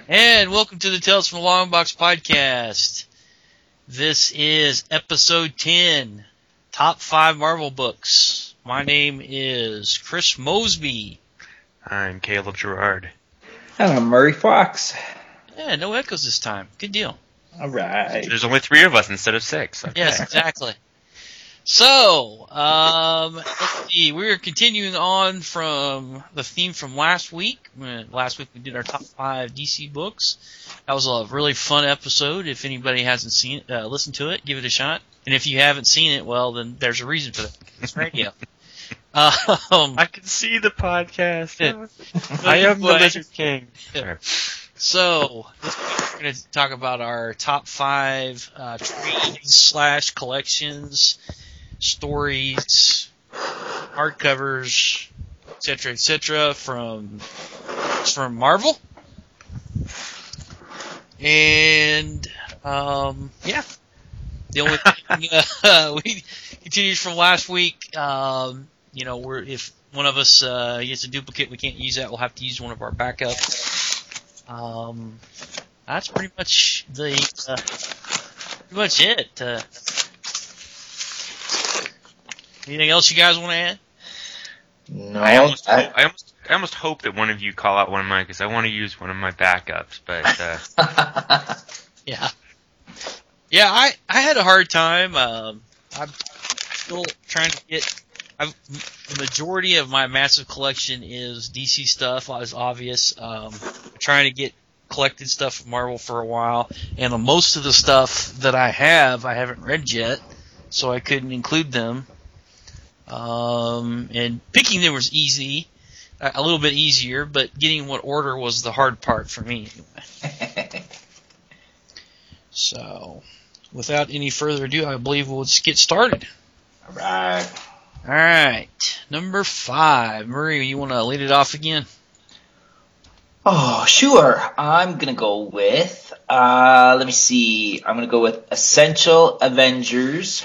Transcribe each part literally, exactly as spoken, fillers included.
And welcome to the Tales from the Long Box podcast. This is episode ten, Top five Marvel Books. My name is Chris Mosby. I'm Caleb Gerard. And I'm Murray Fox. Yeah, no echoes this time. Good deal. All right. There's only three of us instead of six. Okay. Yes, exactly. So, um, let's see. We're continuing on from the theme from last week. Last week we did our top five D C books. That was a really fun episode. If anybody hasn't seen it, uh, listen to it, give it a shot. And if you haven't seen it, well, then there's a reason for that. It's radio. um, I can see the podcast. I am the Lizard King. So, this week we're going to talk about our top five uh, trades slash collections, stories, hardcovers, et cetera, et cetera, from from Marvel. And um, yeah, the only thing uh, we continues from last week. Um, you know, we're if one of us uh, gets a duplicate, we can't use that. We'll have to use one of our backups. Um, that's pretty much the uh, pretty much it. Uh, Anything else you guys want to add? No, I almost, I, hope, I almost, I almost hope that one of you call out one of mine because I want to use one of my backups. But uh... yeah, yeah, I, I had a hard time. Um, I'm still trying to get. I've, the majority of my massive collection is D C stuff, as obvious. Um, I'm trying to get collected stuff from Marvel for a while, and the, most of the stuff that I have, I haven't read yet, so I couldn't include them. Um, and picking them was easy, a little bit easier, but getting what order was the hard part for me anyway. So, without any further ado, I believe we'll just get started. all right. All right, number five. Murray, you want to lead it off again? Oh, sure. I'm going to go with, uh, let me see. I'm going to go with Essential Avengers.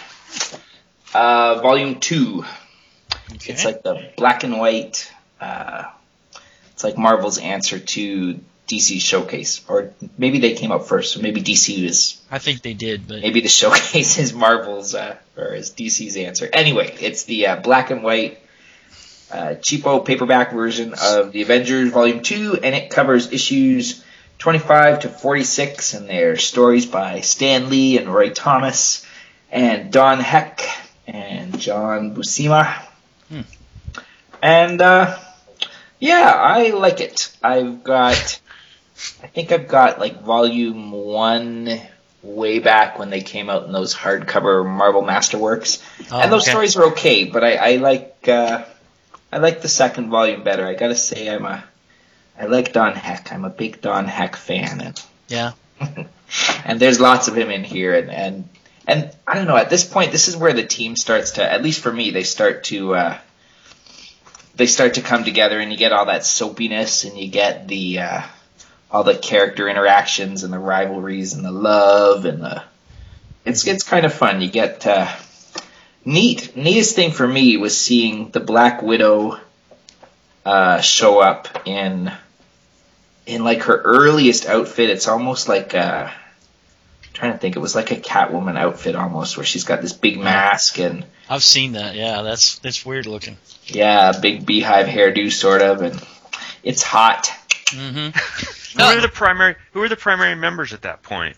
Uh, volume two. Okay. It's like the black and white. Uh, it's like Marvel's answer to D C's Showcase, or maybe they came up first. So maybe D C is. I think they did, but maybe the Showcase is Marvel's uh, or is D C's answer. Anyway, it's the uh, black and white uh, cheapo paperback version of the Avengers Volume Two, and it covers issues twenty-five to forty-six, and they're stories by Stan Lee and Roy Thomas and Don Heck and John Buscema. Hmm. And, uh, yeah, I like it. I've got, I think I've got, like, volume one way back when they came out in those hardcover Marvel Masterworks. Oh, and those okay. stories are okay, but I, I like, uh, I like the second volume better. I gotta say I'm a, I like Don Heck. I'm a big Don Heck fan. And, yeah. and there's lots of him in here, and, and And I don't know, at this point, this is where the team starts to, at least for me, they start to, uh, they start to come together, and you get all that soapiness, and you get the, uh, all the character interactions, and the rivalries, and the love, and the, it's, it's kind of fun. You get, uh, neat, neatest thing for me was seeing the Black Widow, uh, show up in, in like her earliest outfit. It's almost like, uh, trying to think, it was like a Catwoman outfit almost, where she's got this big mask and I've seen that. Yeah, that's that's weird looking. yeah, big beehive hairdo sort of, and it's hot. Mm-hmm. who are the primary? Who are the primary members at that point?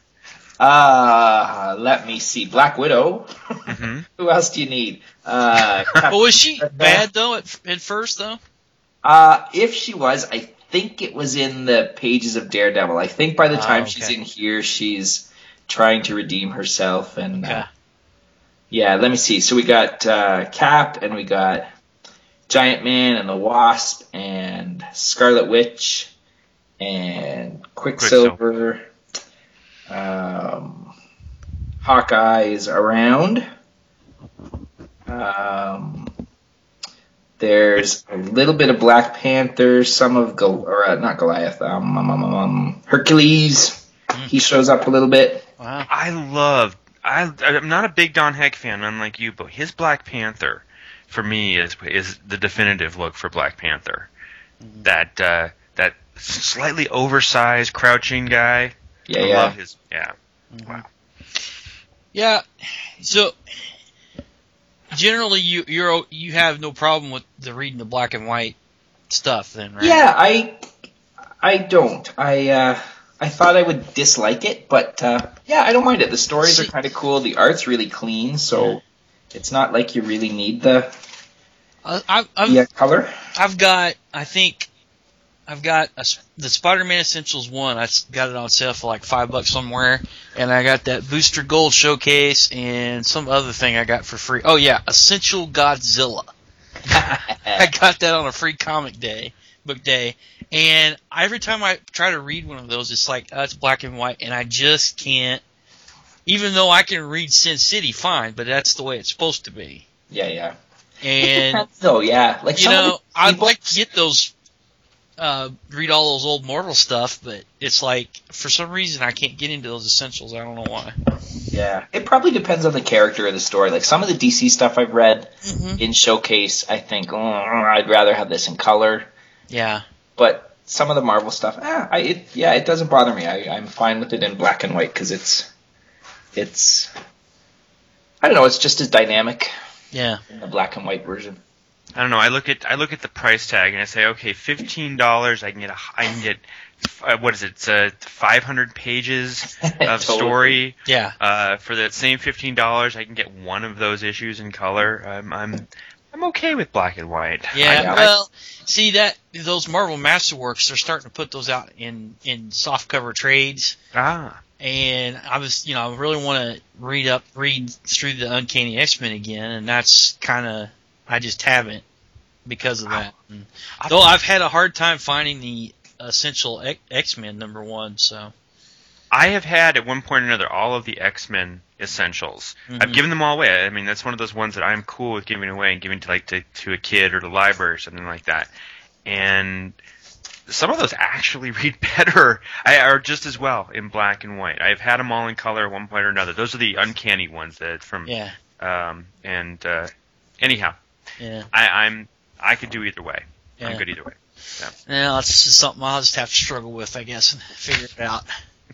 Uh let me see. Black Widow. Mm-hmm. Who else do you need? Uh, Well, was she bad though at, at first though? uh, if she was, I think it was in the pages of Daredevil. I think by the time Oh, okay. she's in here, she's trying to redeem herself, and Okay. uh, yeah, let me see. So we got uh, Cap, and we got Giant Man, and the Wasp, and Scarlet Witch, and Quicksilver. Um, Hawkeye is around. Um, there's a little bit of Black Panther, some of Gol- or uh, not Goliath, um, um, um, um, Hercules. Mm. He shows up a little bit. Wow. I love. I, I'm not a big Don Heck fan, unlike you, but his Black Panther, for me, is is the definitive look for Black Panther. Mm. That uh, that slightly oversized crouching guy. Yeah, I yeah. love his. Yeah. Mhm. Wow. Yeah. So generally, you you're you have no problem with the reading the black and white stuff, then, right? Yeah, I I don't. I uh, I thought I would dislike it, but uh, yeah, I don't mind it. The stories See- are kind of cool. The art's really clean, so it's not like you really need the I, I've I've, the uh, color. I've got I think I've got a, s- the Spider-Man Essentials one. I s- got it on sale for like five bucks somewhere, and I got that Booster Gold showcase and some other thing I got for free. Oh yeah, Essential Godzilla. I got that on a free comic day, book day, and every time I try to read one of those, it's like, oh, it's black and white, and I just can't. Even though I can read Sin City fine, but that's the way it's supposed to be. Yeah, yeah. And So yeah, like you some of know, the I'd people- like to get those, uh, read all those old Marvel stuff, but it's like for some reason I can't get into those Essentials. I don't know why. Yeah, it probably depends on the character of the story. Like some of the D C stuff I've read Mm-hmm. in Showcase, I think oh, I'd rather have this in color. Yeah. But some of the Marvel stuff, ah, I it, yeah, it doesn't bother me. I, I'm fine with it in black and white because it's it's I don't know, it's just as dynamic Yeah. in the black and white version. I don't know. I look at I look at the price tag and I say, okay, fifteen dollars. I can get a I can get uh, what is it? It's, uh, five hundred pages of Totally. story. Yeah. Uh, for that same fifteen dollars, I can get one of those issues in color. I'm I'm I'm okay with black and white. Yeah. I- I- Well, see that those Marvel Masterworks, they're starting to put those out in in soft cover trades. Ah, And I was, you know, I really want to read up, read through the Uncanny X-Men again, and that's kind of, I just haven't because of that. And, though I've had a hard time finding the Essential X- X-Men number one, so. I have had at one point or another all of the X-Men essentials. Mhm. I've given them all away. I mean, that's one of those ones that I'm cool with giving away and giving to like to, to a kid or the library or something like that. And some of those actually read better, I, or just as well in black and white. I've had them all in color at one point or another. Those are the uncanny ones that from. Yeah, Um, and uh, anyhow, yeah. I, I'm I could do either way. Yeah. I'm good either way. Well, it's just something I'll just have to struggle with, I guess, and figure it out.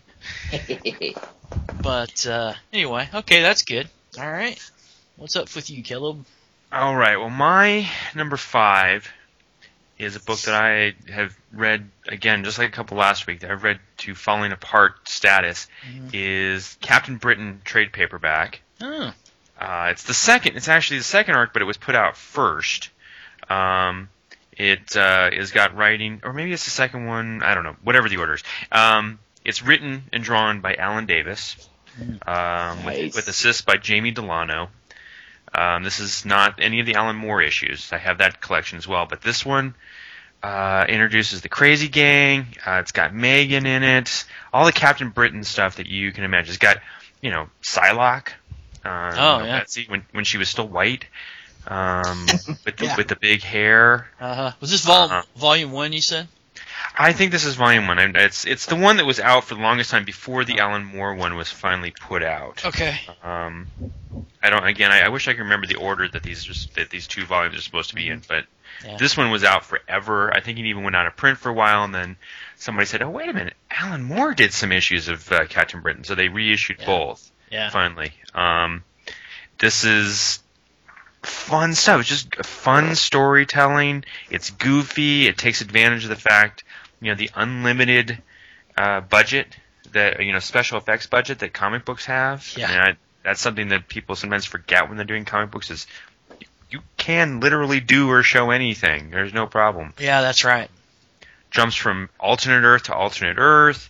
But, uh, anyway, okay, that's good. All right. What's up with you, Caleb? All right. Well, my number five is a book that I have read again, just like a couple last week. That I've read to falling apart status. Mhm. Is Captain Britain trade paperback. Oh, Uh, it's the second. It's actually the second arc, but it was put out first. Um, it uh, is got writing, or maybe it's the second one. I don't know. Whatever the order is. Um, it's written and drawn by Alan Davis, um, Nice. with, with assists by Jamie Delano. Um, this is not any of the Alan Moore issues. I have that collection as well, but this one uh, introduces the Crazy Gang. Uh, it's got Megan in it. All the Captain Britain stuff that you can imagine. It's got, you know, Psylocke. Uh, Oh, you know, yeah. Betsy when when she was still white, um, with the, Yeah. with the big hair. uh-huh. Was this vol- Uh-huh. volume one, you said? I think this is volume one. And it's it's the one that was out for the longest time before the Alan Moore one was finally put out. Okay. Um, I don't. Again, I, I wish I could remember the order that these are, that these two volumes are supposed to be in, but Yeah. this one was out forever. I think it even went out of print for a while, and then somebody said, "Oh, wait a minute, Alan Moore did some issues of uh, Captain Britain," so they reissued Yeah. both Yeah. finally. Um, this is fun stuff. It's just fun storytelling. It's goofy. It takes advantage of the fact, you know, the unlimited uh, budget that, you know, special effects budget that comic books have. Yeah. I mean, I, that's something that people sometimes forget when they're doing comic books is you can literally do or show anything. There's no problem. Yeah, that's right. Jumps from alternate Earth to alternate Earth.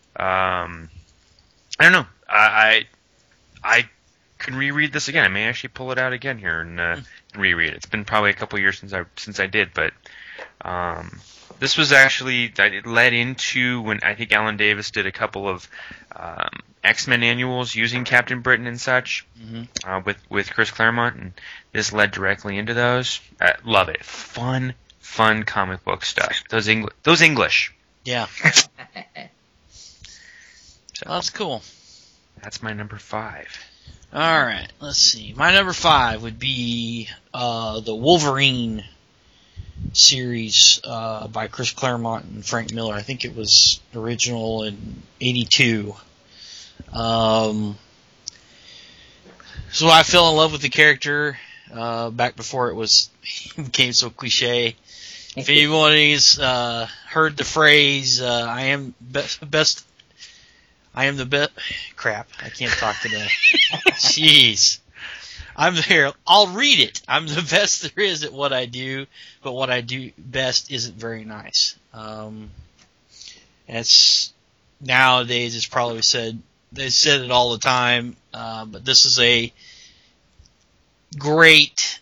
Um, I don't know. I, I I can reread this again. I may actually pull it out again here and, uh, and reread it. It's been probably a couple years since I since I did, but um, this was actually it led into when I think Alan Davis did a couple of um, X-Men annuals using Captain Britain and such hmm uh, with with Chris Claremont, and this led directly into those. I love it. Fun, fun comic book stuff. Those English, those English. Yeah. So Well, that's cool. that's my number five. All right, let's see. My number five would be uh, the Wolverine series uh, by Chris Claremont and Frank Miller. I think it was original in eighty-two. Um, so I fell in love with the character uh, back before it was became so cliche. If anybody's uh, heard the phrase uh, "I am best, best," I am the best. Crap, I can't talk today. Jeez. I'm there. I'll read it. I'm the best there is at what I do, but what I do best isn't very nice. Um, it's nowadays it's probably said they said it all the time, uh, but this is a great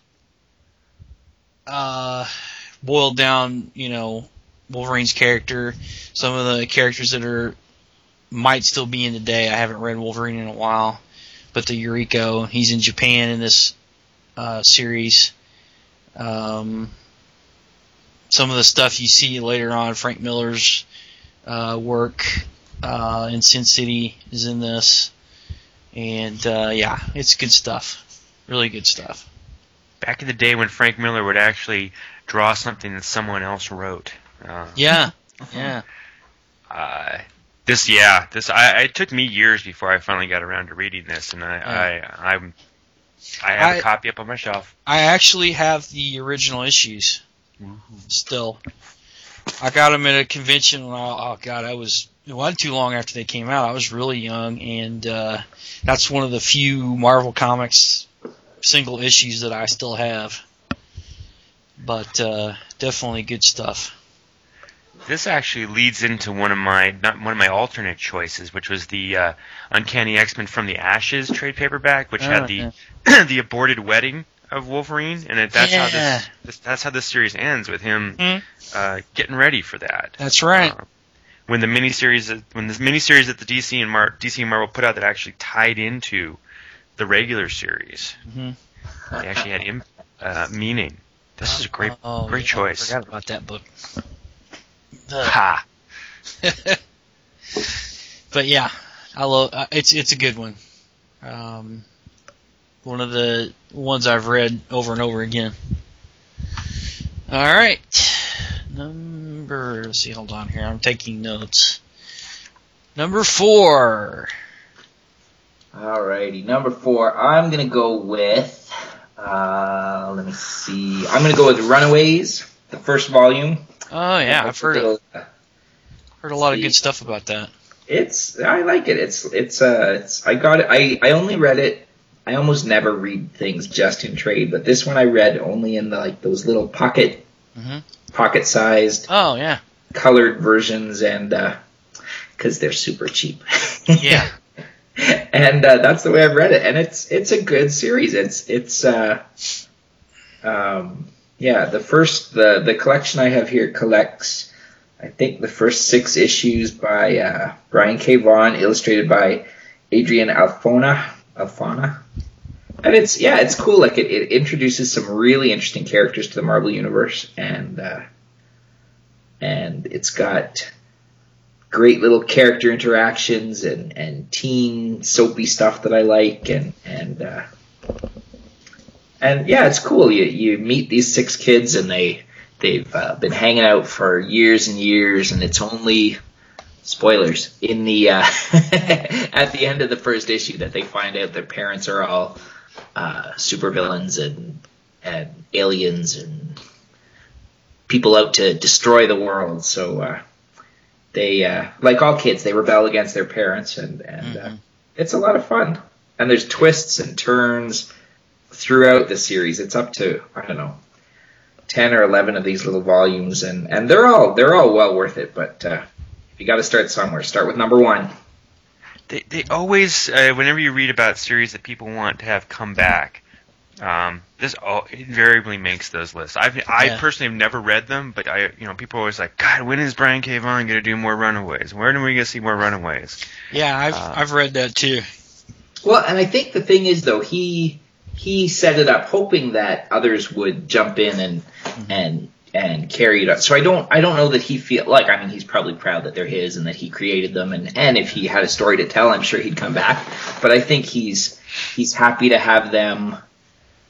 uh, boiled down, you know, Wolverine's character. Some of the characters that are might still be in today. I haven't read Wolverine in a while. But the Yuriko, he's in Japan in this uh, series. Um, some of the stuff you see later on, Frank Miller's uh, work uh, in Sin City is in this. And, uh, yeah, it's good stuff. Really good stuff. Back in the day when Frank Miller would actually draw something that someone else wrote. Uh, yeah, yeah. Uh, This, yeah, this. I, it took me years before I finally got around to reading this, and I, yeah. I, I'm, I have I, a copy up on my shelf. I actually have the original issues Ooh. still. I got them at a convention when I, oh god, I was it wasn't too long after they came out. I was really young, and uh, that's one of the few Marvel Comics single issues that I still have. But uh, definitely good stuff. This actually leads into one of my not one of my alternate choices, which was the uh, Uncanny X-Men from the Ashes trade paperback, which oh, had the yeah. the aborted wedding of Wolverine, and it, that's yeah. how this, this that's how this series ends with him mm. uh, getting ready for that. That's right. Uh, when the miniseries when this miniseries that the D C and Mar- D C and Marvel put out that actually tied into the regular series, mm-hmm. they actually had Im- uh, meaning. This is a great oh, great yeah, choice. I forgot about that book. The, Ha! But yeah, I love uh, it's it's a good one. Um, one of the ones I've read over and over again. All right, number. Let's see, hold on here. I'm taking notes. Number four. Alrighty, number four. I'm gonna go with. Uh, let me see. I'm gonna go with Runaways, the first volume. Oh yeah, I've heard it. Heard a lot of good stuff about that. It's I like it. It's it's uh it's I got it. I I only read it. I almost never read things just in trade, but this one I read only in the, like those little pocket mm-hmm. pocket sized. Oh yeah. Colored versions, and because uh, they're super cheap. Yeah. And uh, that's the way I've read it, and it's it's a good series. It's it's uh um. Yeah, the first the the collection I have here collects, I think, the first six issues by uh, Brian K. Vaughan, illustrated by Adrian Alfona. Alfona, and it's yeah, it's cool. Like it, it introduces some really interesting characters to the Marvel universe, and uh, and it's got great little character interactions and, and teen soapy stuff that I like, and and. Uh, And yeah, it's cool. You you meet these six kids, and they they've uh, been hanging out for years and years, and it's only spoilers in the uh, at the end of the first issue that they find out their parents are all uh, supervillains and and aliens and people out to destroy the world. So uh, they uh, like all kids, they rebel against their parents, and and mm-hmm. uh, it's a lot of fun. And there's twists and turns throughout the series. It's up to, I don't know, ten or eleven of these little volumes, and, and they're all they're all well worth it, but uh, you got to start somewhere. Start with number one. They they always, uh, whenever you read about series that people want to have come back, um, this all, invariably makes those lists. I've I yeah. personally have never read them, but I you know people are always like, God, when is Brian K. Vaughan going to do more Runaways? When are we going to see more Runaways? Yeah, I've uh, I've read that too. Well, and I think the thing is, though, he he set it up hoping that others would jump in and mm-hmm. and and carry it up. So I don't I don't know that he feel like I mean he's probably proud that they're his and that he created them, and, and if he had a story to tell, I'm sure he'd come back. But I think he's he's happy to have them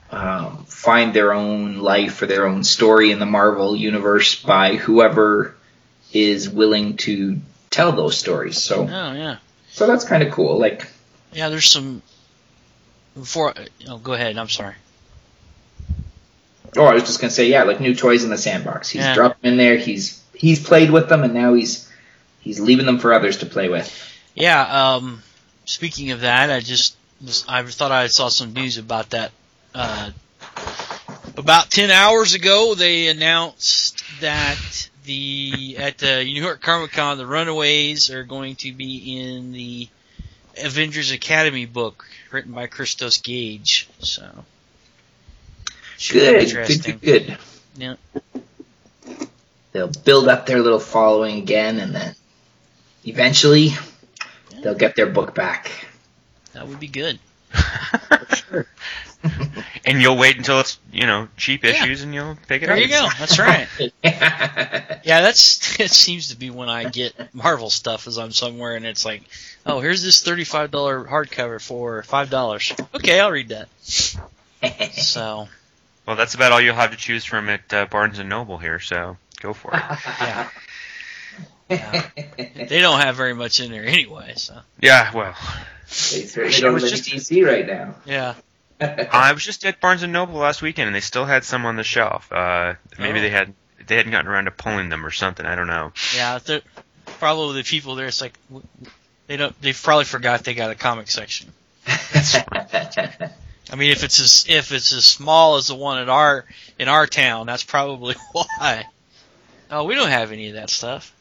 um, find their own life or their own story in the Marvel universe by whoever is willing to tell those stories. So, Oh yeah, so that's kind of cool. Like, yeah. There's some. Before, oh, go ahead. I'm sorry. oh, I was just gonna say, yeah, like new toys in the sandbox. He's Yeah. dropped them in there. He's he's played with them, and now he's he's leaving them for others to play with. Yeah. Um. Speaking of that, I just was, I thought I saw some news about that. Uh, about ten hours ago, they announced that the at the New York Comic Con, the Runaways are going to be in the Avengers Academy book written by Christos Gage. So should be Good, good, interesting. good, good. Yeah. They'll build up their little following again, and then eventually they'll get their book back. That would be good. Sure. And you'll wait until it's, you know, cheap Yeah. issues and you'll pick it There up. you go. That's right. Yeah, that's it. Seems to be when I get Marvel stuff, is I'm somewhere and it's like, oh, here's this thirty-five dollars hardcover for five dollars. Okay, I'll read that. So, Well, that's about all you'll have to choose from at uh, Barnes and Noble here, so go for it. yeah. Yeah. They don't have very much in there anyway, so. Yeah, well, They certainly It don't was live just- in D C right now. Yeah. I was just at Barnes and Noble last weekend, and they still had some on the shelf. Uh, maybe Oh. they had they hadn't gotten around to pulling them or something. I don't know. Yeah, they're- probably the people there, it's like, w- w- they don't, they probably forgot they got a comic section. I mean, if it's as, if it's as small as the one at our, in our town, that's probably why. Oh, we don't have any of that stuff.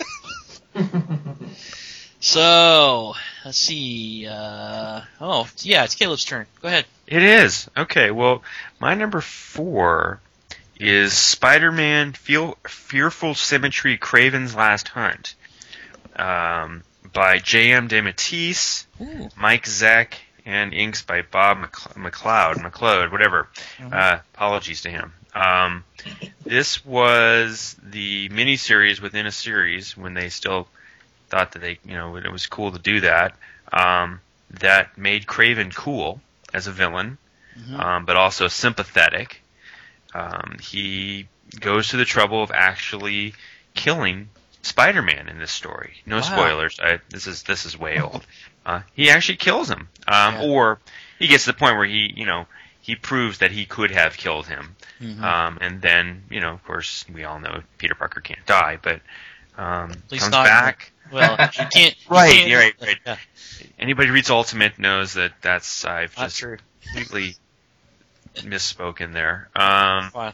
So, let's see, uh, oh, yeah, it's Caleb's turn. Go ahead. It is. Okay, well, my number four is Spider-Man Feel, Fearful Symmetry Kraven's Last Hunt um, by J M DeMatteis, Ooh. Mike Zeck, and inks by Bob Mc- McLeod, McLeod, whatever. Mhm. Uh, apologies to him. Um, this was the miniseries within a series when they still thought that they, you know, it was cool to do that. Um, that made Kraven cool as a villain, Mhm. um, but also sympathetic. Um, he goes to the trouble of actually killing Spider-Man in this story. No Wow. spoilers. I, this is this is way old. Uh, he actually kills him, um, Yeah. or he gets to the point where he, you know, he proves that he could have killed him. Mhm. Um, and then, you know, of course, we all know Peter Parker can't die, but um, least comes not- back. Well, you can't. you Right, can't- yeah, right, right. Yeah, Anybody who reads Ultimate knows that that's I've not just true. completely misspoken there. Um, Fine.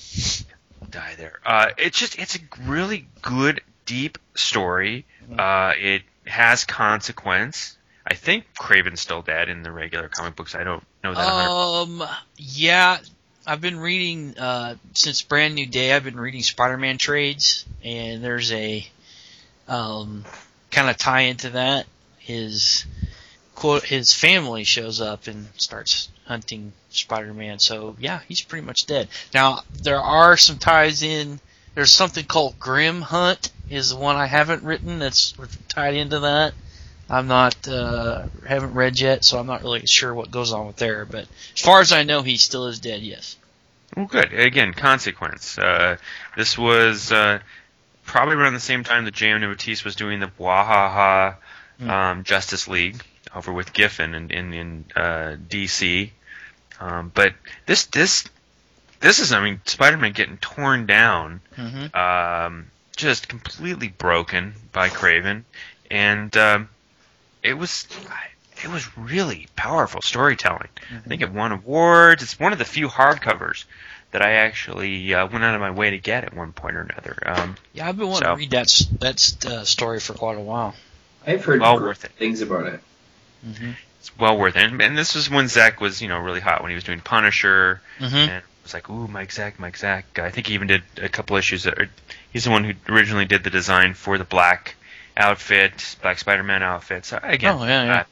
die there. Uh, it's just it's a really good, deep story. Uh, it has consequence. I think Kraven's still dead in the regular comic books. I don't know that. one hundred Um, yeah, I've been reading, uh, since Brand New Day, I've been reading Spider-Man trades, and there's a, um, kind of tie into that. His, quote, his family shows up and starts hunting Spider-Man, so yeah, he's pretty much dead. Now, there are some ties in, there's something called Grim Hunt, is the one I haven't written that's tied into that. I'm not, uh, haven't read yet, so I'm not really sure what goes on with there. But as far as I know, he still is dead. Yes. Well, good. Again, consequence. Uh, this was uh, probably around the same time that J M DeMatteis was doing the Wahaha um, Justice League over with Giffen in in, in uh, D C. Um, but this this this is, I mean, Spider-Man getting torn down, Mm-hmm. um, just completely broken by Kraven, and um, it was it was really powerful storytelling. I think it won awards. It's one of the few hardcovers that I actually uh, went out of my way to get at one point or another. Um, Yeah, I've been wanting So- to read that s- that uh, story for quite a while. I've heard Well great worth it. things about it. Mm-hmm. it's well worth it. And, and this was when Zack was, you know, really hot when he was doing Punisher, Mm-hmm. and it was like, ooh, Mike Zack, Mike Zack. I think he even did a couple issues. That, or he's the one who originally did the design for the black outfit, Black Spider-Man outfit. So again, Oh, yeah, yeah. Uh,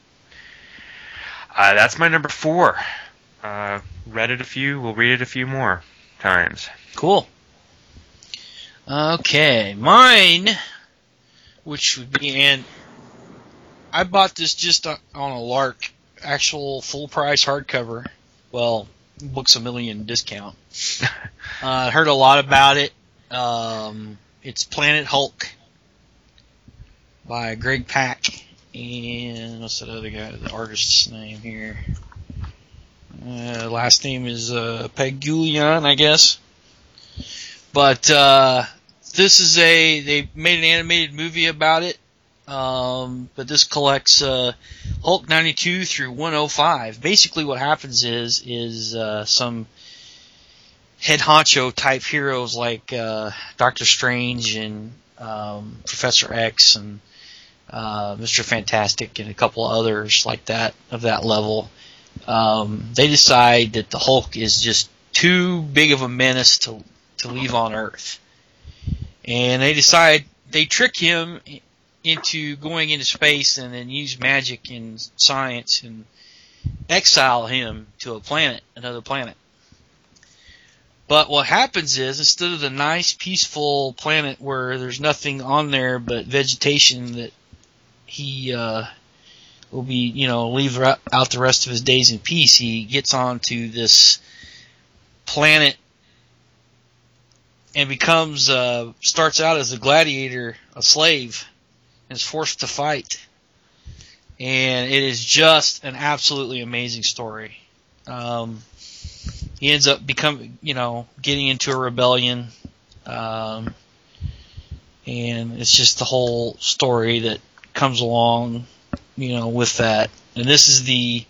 uh, that's my number four. Uh, read it a few. We'll read it a few more times. Cool. Okay, mine, which would be, and I bought this just on on a lark, actual full price hardcover. Well, Books a Million discount. I uh, heard a lot about it. Um, it's Planet Hulk by Greg Pak. And what's that other guy, the artist's name here? Uh, last name is uh, Pegulian, I guess. But uh, this is a, they made an animated movie about it. Um, but this collects uh, Hulk ninety-two through one oh five. Basically what happens is, is uh, some head honcho type heroes like uh, Doctor Strange and um, Professor X and uh, Mister Fantastic and a couple others like that, of that level. Um, they decide that the Hulk is just too big of a menace to to leave on Earth. And they decide, they trick him into going into space and then use magic and science and exile him to a planet, another planet. But what happens is, instead of the nice, peaceful planet where there's nothing on there but vegetation that he uh, will be, you know, leave out the rest of his days in peace, he gets onto this planet and becomes, uh, starts out as a gladiator, a slave, and is forced to fight. And it is just an absolutely amazing story. Um, he ends up becoming, you know, getting into a rebellion. Um, and it's just the whole story that comes along, you know, with that. And this is the,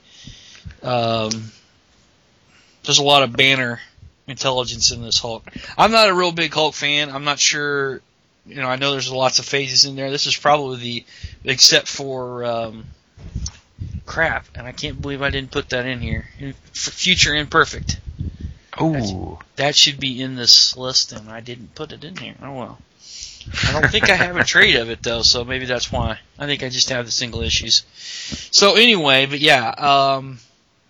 um, there's a lot of Banner intelligence in this Hulk. I'm not a real big Hulk fan. I'm not sure, you know, I know there's lots of phases in there. This is probably the, except for, um, crap, and I can't believe I didn't put that in here. Future Imperfect. Oh. That, that should be in this list, and I didn't put it in here. Oh, well. I don't think I have a trade of it, though, so maybe that's why. I think I just have the single issues. So, anyway, but yeah, um,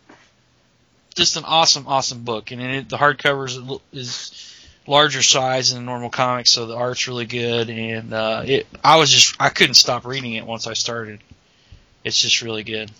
just an awesome, awesome book. And it, the hardcover is, is larger size than normal comics, so the art's really good. And uh, it, I was just, I couldn't stop reading it once I started. It's just really good.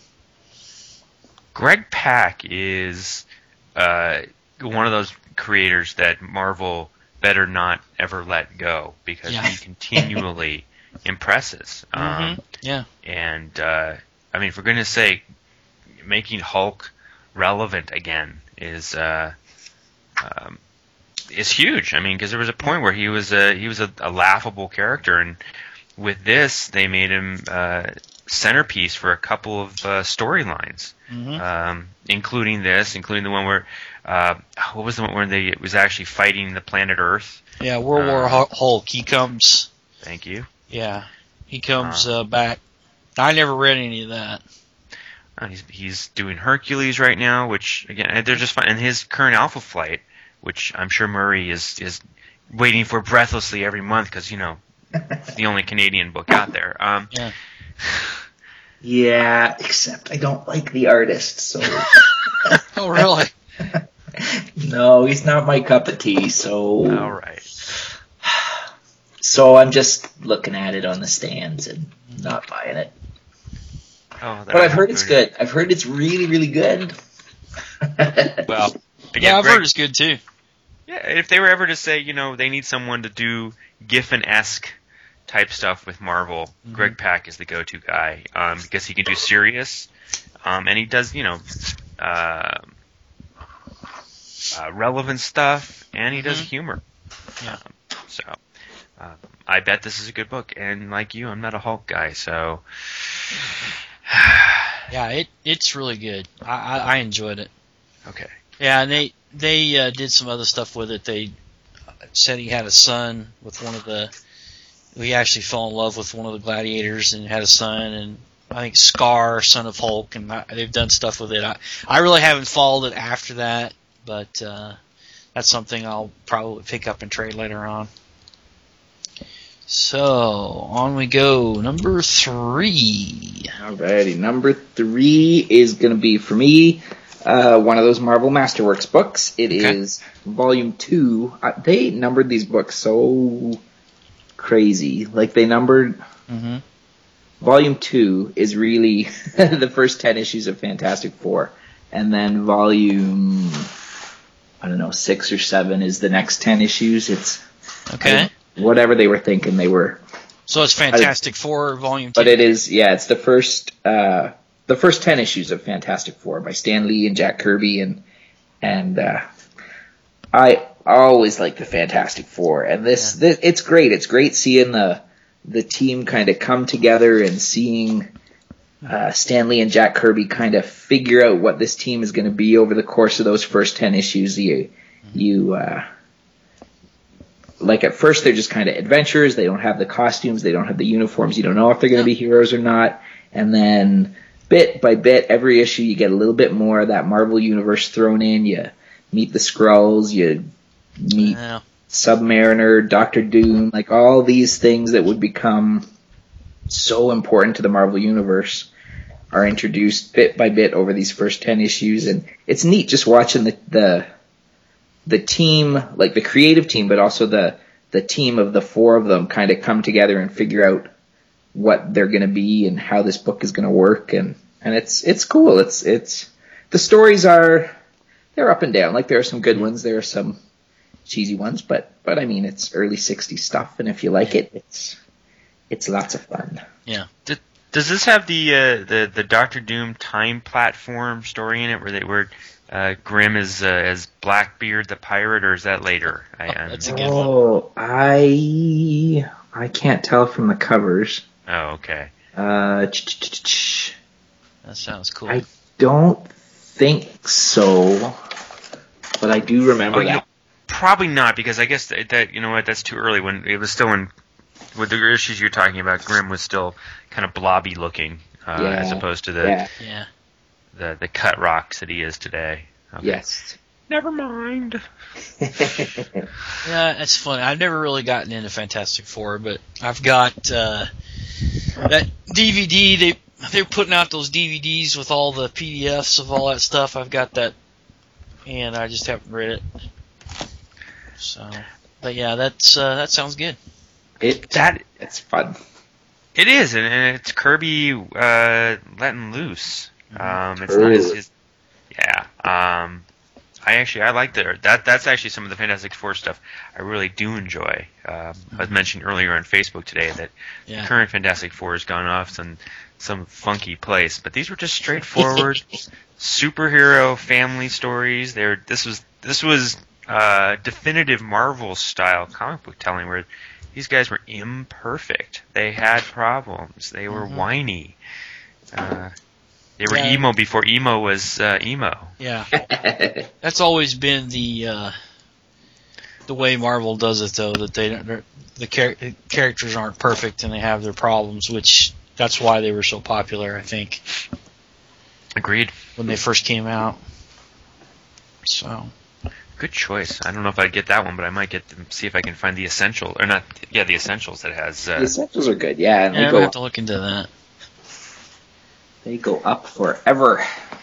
Greg Pak is uh, one of those creators that Marvel better not ever let go, because yeah. he continually impresses. Um, mm-hmm. Yeah. And, uh, I mean, for goodness sake, making Hulk relevant again is uh, um, is huge. I mean, because there was a point where he was a, he was a, a laughable character, and with this, they made him uh, centerpiece for a couple of uh, storylines, mm-hmm. um, including this, including the one where, uh, what was the one where they was actually fighting the planet Earth? Yeah, World uh, War Hulk. He comes. Thank you. Yeah, he comes uh, uh, back. I never read any of that. Uh, he's he's doing Hercules right now, which again they're just fine. And his current Alpha Flight, which I'm sure Murray is is waiting for breathlessly every month, because you know it's the only Canadian book out there. Um, yeah. Yeah, except I don't like the artist, so. Oh, really? No, he's not my cup of tea, so. All right. So I'm just looking at it on the stands and not buying it. Oh, but I've heard it's good. I've heard it's really, really good. Well, again, yeah, I've Greg, heard it's good too. Yeah, if they were ever to say, you know, they need someone to do Giffen-esque type stuff with Marvel, mm-hmm. Greg Pak is the go-to guy, um, because he can do serious, um, and he does, you know, uh, uh, relevant stuff, and he does mm-hmm. humor. Yeah. Um, so, uh, I bet this is a good book, and like you, I'm not a Hulk guy, so. Yeah, it it's really good. I, I, I enjoyed it. Okay. Yeah, and they they uh, did some other stuff with it. They said he had a son with one of the. He actually fell in love with one of the gladiators and had a son, and I think Scar, son of Hulk, and I, they've done stuff with it. I I really haven't followed it after that, but uh, that's something I'll probably pick up and trade later on. So, on we go. Number three. Alrighty, number three is going to be, for me, uh, one of those Marvel Masterworks books. It okay. is volume two. Uh, they numbered these books so crazy. Like, they numbered... Mm-hmm. Volume two is really the first ten issues of Fantastic Four. And then volume I don't know, six or seven is the next ten issues. It's Okay. I, whatever they were thinking, they were. So it's Fantastic I, Four Volume Two. But it is, yeah, it's the first uh, the first ten issues of Fantastic Four by Stan Lee and Jack Kirby, and and uh, I always like the Fantastic Four, and this, yeah. this it's great. It's great seeing the the team kind of come together and seeing uh, Stan Lee and Jack Kirby kind of figure out what this team is going to be over the course of those first ten issues. You you. Uh, Like at first they're just kind of adventurers. They don't have the costumes. They don't have the uniforms. You don't know if they're going to be heroes or not. And then bit by bit, every issue you get a little bit more of that Marvel universe thrown in. You meet the Skrulls. You meet yeah. Submariner, Doctor Doom, like all these things that would become so important to the Marvel universe are introduced bit by bit over these first ten issues. And it's neat just watching the, the, the team, like the creative team, but also the, the team of the four of them kind of come together and figure out what they're going to be and how this book is going to work. And, and it's, it's cool. It's, it's, the stories are, they're up and down. Like there are some good ones. There are some cheesy ones, but, but I mean, it's early sixties stuff. And if you like it, it's, it's lots of fun. Yeah. Did, does this have the, uh, the, the Doctor Doom time platform story in it where they were, Uh, Grimm is uh, as Blackbeard the pirate, or is that later? I, oh, that's a good oh, one. I I can't tell from the covers. Oh, okay. Uh, that sounds cool. I don't think so, but I do remember oh, that. You know, probably not, because I guess that, that you know what, that's too early. When it was still in with the issues you're talking about, Grimm was still kind of blobby looking, uh, yeah, as opposed to the. Yeah. yeah. The, the cut rocks that he is today. Okay. Yes. Never mind. Yeah, that's funny. I've never really gotten into Fantastic Four, but I've got uh, that D V D. They they're putting out those D V Ds with all the P D Fs of all that stuff. I've got that, and I just haven't read it. So, but yeah, that's uh, that sounds good. It that it's fun. It is, and, and it's Kirby uh, letting loose. Um, it's not his, his yeah. Um, I actually I like that. That that's actually some of the Fantastic Four stuff I really do enjoy. Um, mm-hmm. I was mentioning earlier on Facebook today that yeah. the current Fantastic Four has gone off in some funky place, but these were just straightforward superhero family stories. They're this was this was uh, definitive Marvel style comic book telling where these guys were imperfect. They had problems. They were mm-hmm. whiny. Uh, They were yeah. emo before emo was uh, emo. Yeah, that's always been the uh, the way Marvel does it, though. That they don't, the char- characters aren't perfect and they have their problems, which that's why they were so popular. I think. Agreed. When they first came out. So. Good choice. I don't know if I'd get that one, but I might get them. See if I can find the essential or not. Yeah, the essentials that has. Uh, the essentials are good. Yeah, and yeah, I'm gonna have to look into that. They go up forever.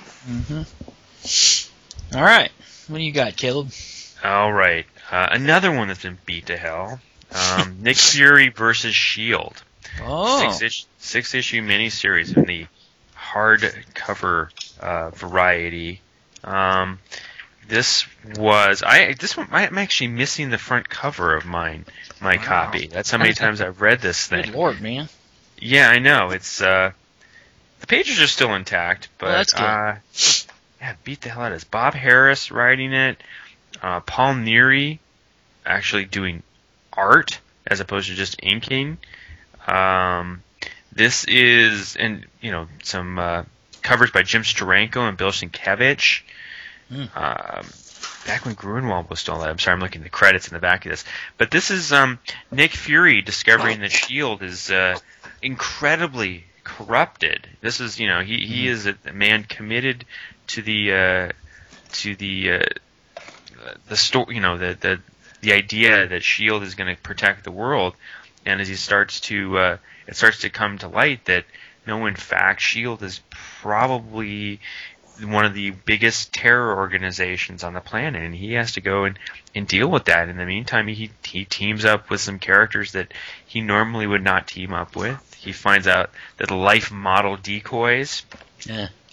Mm-hmm. All right. What do you got, Caleb? All right. Uh, another one that's been beat to hell. Um, Nick Fury versus S H I E L D. Oh. Six, ish, six issue miniseries in the hardcover uh, variety. Um, this was I. This one I'm actually missing the front cover of mine. My wow. copy. That's how many times I've read this thing. Good Lord, man. Yeah, I know. It's. Uh, The pages are still intact, but oh, that's good. Uh, yeah, beat the hell out of this. Bob Harris writing it, uh, Paul Neary actually doing art as opposed to just inking. Um, this is, and you know, some uh, covers by Jim Steranko and Bill Sienkiewicz. Mm. Um, back when Gruenwald was still alive. I'm sorry, I'm looking at the credits in the back of this. But this is um, Nick Fury discovering that S H I E L D is uh, incredibly corrupted. This is, you know, he, he is a man committed to the uh, to the uh, the sto- you know, the the the idea that S H I E L D is going to protect the world, and as he starts to uh, it starts to come to light that no, in fact, S H I E L D is probably one of the biggest terror organizations on the planet, and he has to go and, and deal with that. In the meantime, he he teams up with some characters that he normally would not team up with. He finds out that life model decoys yeah.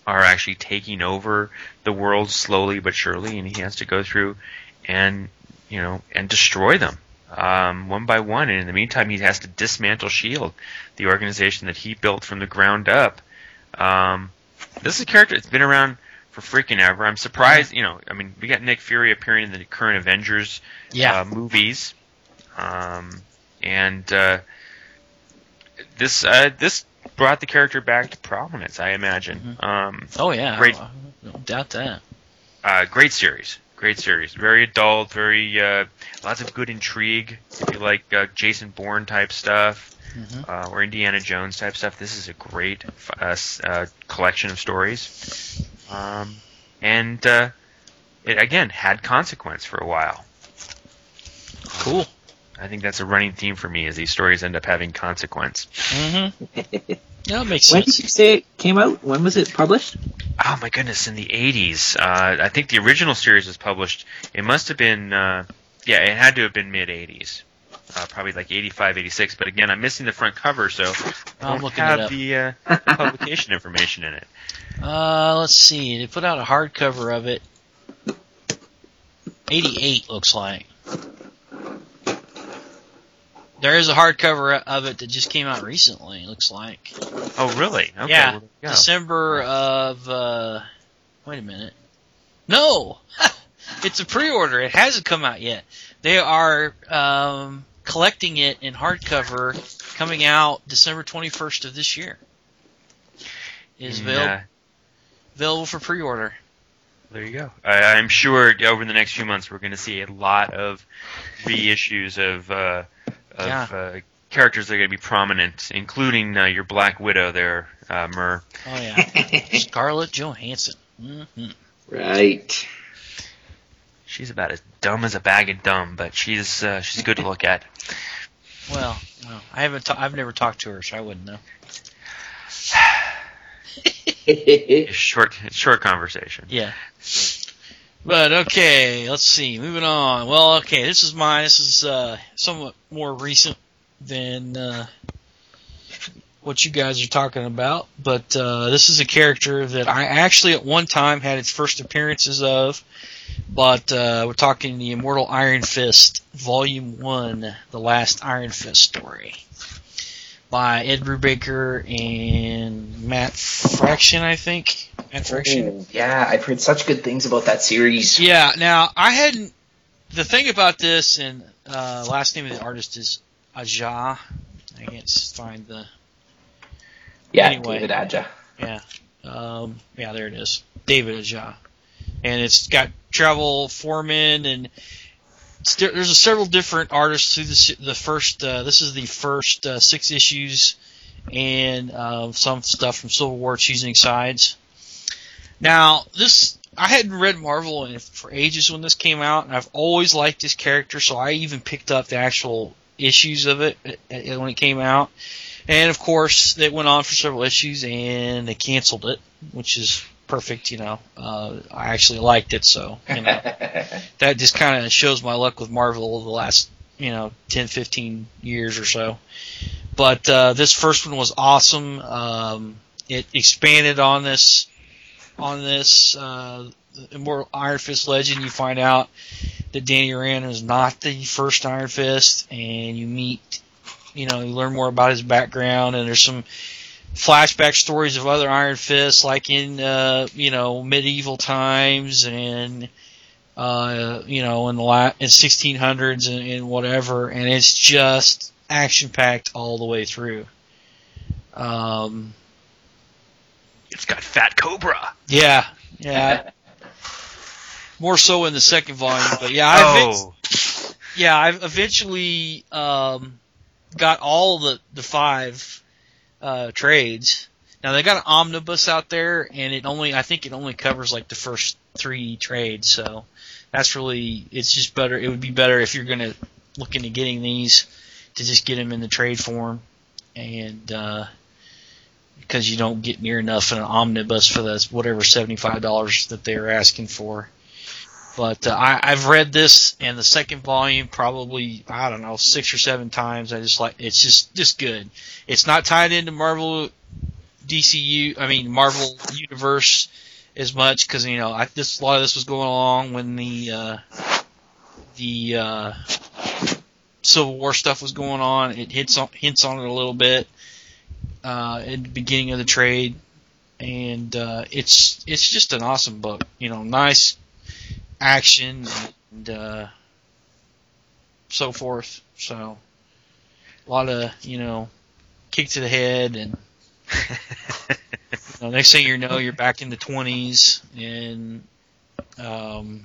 are actually taking over the world slowly but surely, and he has to go through and you know and destroy them um, one by one. And in the meantime, he has to dismantle S H I E L D, the organization that he built from the ground up. Um, this is a character that's been around for freaking ever. I'm surprised, you know. I mean, we got Nick Fury appearing in the current Avengers Yeah. uh, movies, um, and uh, this uh, this. brought the character back to prominence, I imagine. Mm-hmm. Um, Oh yeah, Great. I don't doubt that. uh, great series, great series. Very adult, very uh, lots of good intrigue. If you like uh, Jason Bourne type stuff Mhm. uh, or Indiana Jones type stuff, this is a great uh, s- uh, collection of stories. Um, and uh, it again had consequence for a while. Cool. I think that's a running theme for me, is these stories end up having consequence. Mm-hmm. Yeah, that makes When sense. did you say it came out? When was it published? Oh my goodness, in the eighties. Uh, I think the original series was published. It must have been, uh, yeah, it had to have been mid eighties. Uh, probably like eighty-five, eighty-six. But again, I'm missing the front cover, so I I'm don't looking it have up. the uh, publication information in it. Uh, let's see. They put out a hardcover of it. eighty-eight looks like. There is a hardcover of it that just came out recently. It looks like. Oh, really? Okay, yeah, well, there you go. December of. Uh, wait a minute. No, it's a pre-order. It hasn't come out yet. They are um, collecting it in hardcover, coming out December twenty-first of this year. It is And, available, uh, available for pre-order. there you go. I, I'm sure over the next few months we're going to see a lot of reissues of, uh, of Yeah. uh, characters that are going to be prominent, including uh, your Black Widow there, uh, Mur. Oh yeah, Scarlett Johansson. Mm-hmm. Right. She's about as dumb as a bag of dumb, but she's uh, she's good to look at. Well, no, I haven't. Ta- I've never talked to her, so I wouldn't know. It's short, it's short conversation. Yeah. But okay, let's see. Moving on. Well, okay, this is mine. This is uh, somewhat more recent than uh, what you guys are talking about. But uh, this is a character that I actually at one time had its first appearances of. But uh, we're talking the Immortal Iron Fist, Volume One, the last Iron Fist story, by Ed Brubaker and Matt Fraction, I think. Matt Fraction. Yeah, I've heard such good things about that series. Yeah, now, I hadn't... The thing about this, and uh, last name of the artist is Aja. I can't find the... Yeah, Anyway. David Aja. Yeah. Um, yeah, there it is. David Aja. And it's got Travel Foreman, and it's, there's a several different artists through the, the first... Uh, this is the first uh, six issues, and uh, some stuff from Civil War Choosing Sides. Now, this... I hadn't read Marvel in, for ages when this came out, and I've always liked this character, so I even picked up the actual issues of it uh, when it came out. And, of course, it went on for several issues, and they canceled it, which is perfect, you know. Uh, I actually liked it, so, you know. That just kind of shows my luck with Marvel over the last, you know, ten, fifteen years or so. But uh, this first one was awesome. Um, it expanded on this on this uh, Immortal Iron Fist legend. You find out that Danny Rand is not the first Iron Fist, and you meet, you know, you learn more about his background, and there's some flashback stories of other Iron Fists, like in, uh, you know, medieval times, and, uh, you know, in the la- in sixteen hundreds and, and whatever, and it's just action-packed all the way through. Um... It's got Fat Cobra. Yeah, yeah. More so in the second volume, but yeah, I've Oh, yeah, I've eventually um, got all the the five uh, trades. Now they got an omnibus out there, and it only I think it only covers like the first three trades. So that's really it's just better. It would be better if you're gonna look into getting these to just get them in the trade form, and. Uh, because you don't get near enough in an omnibus for the whatever seventy-five dollars that they were asking for. But uh, I, I've read this and the second volume probably, I don't know, six or seven times. I just like it's just just good. It's not tied into Marvel D C U, I mean Marvel Universe as much because you know I, this a lot of this was going along when the uh, the uh, Civil War stuff was going on. It hits on, hints on it a little bit uh, at the beginning of the trade, and uh, it's it's just an awesome book. You know, nice action and uh, so forth. So a lot of you know kick to the head and. You know, next thing you know, you're back in the twenties, and um,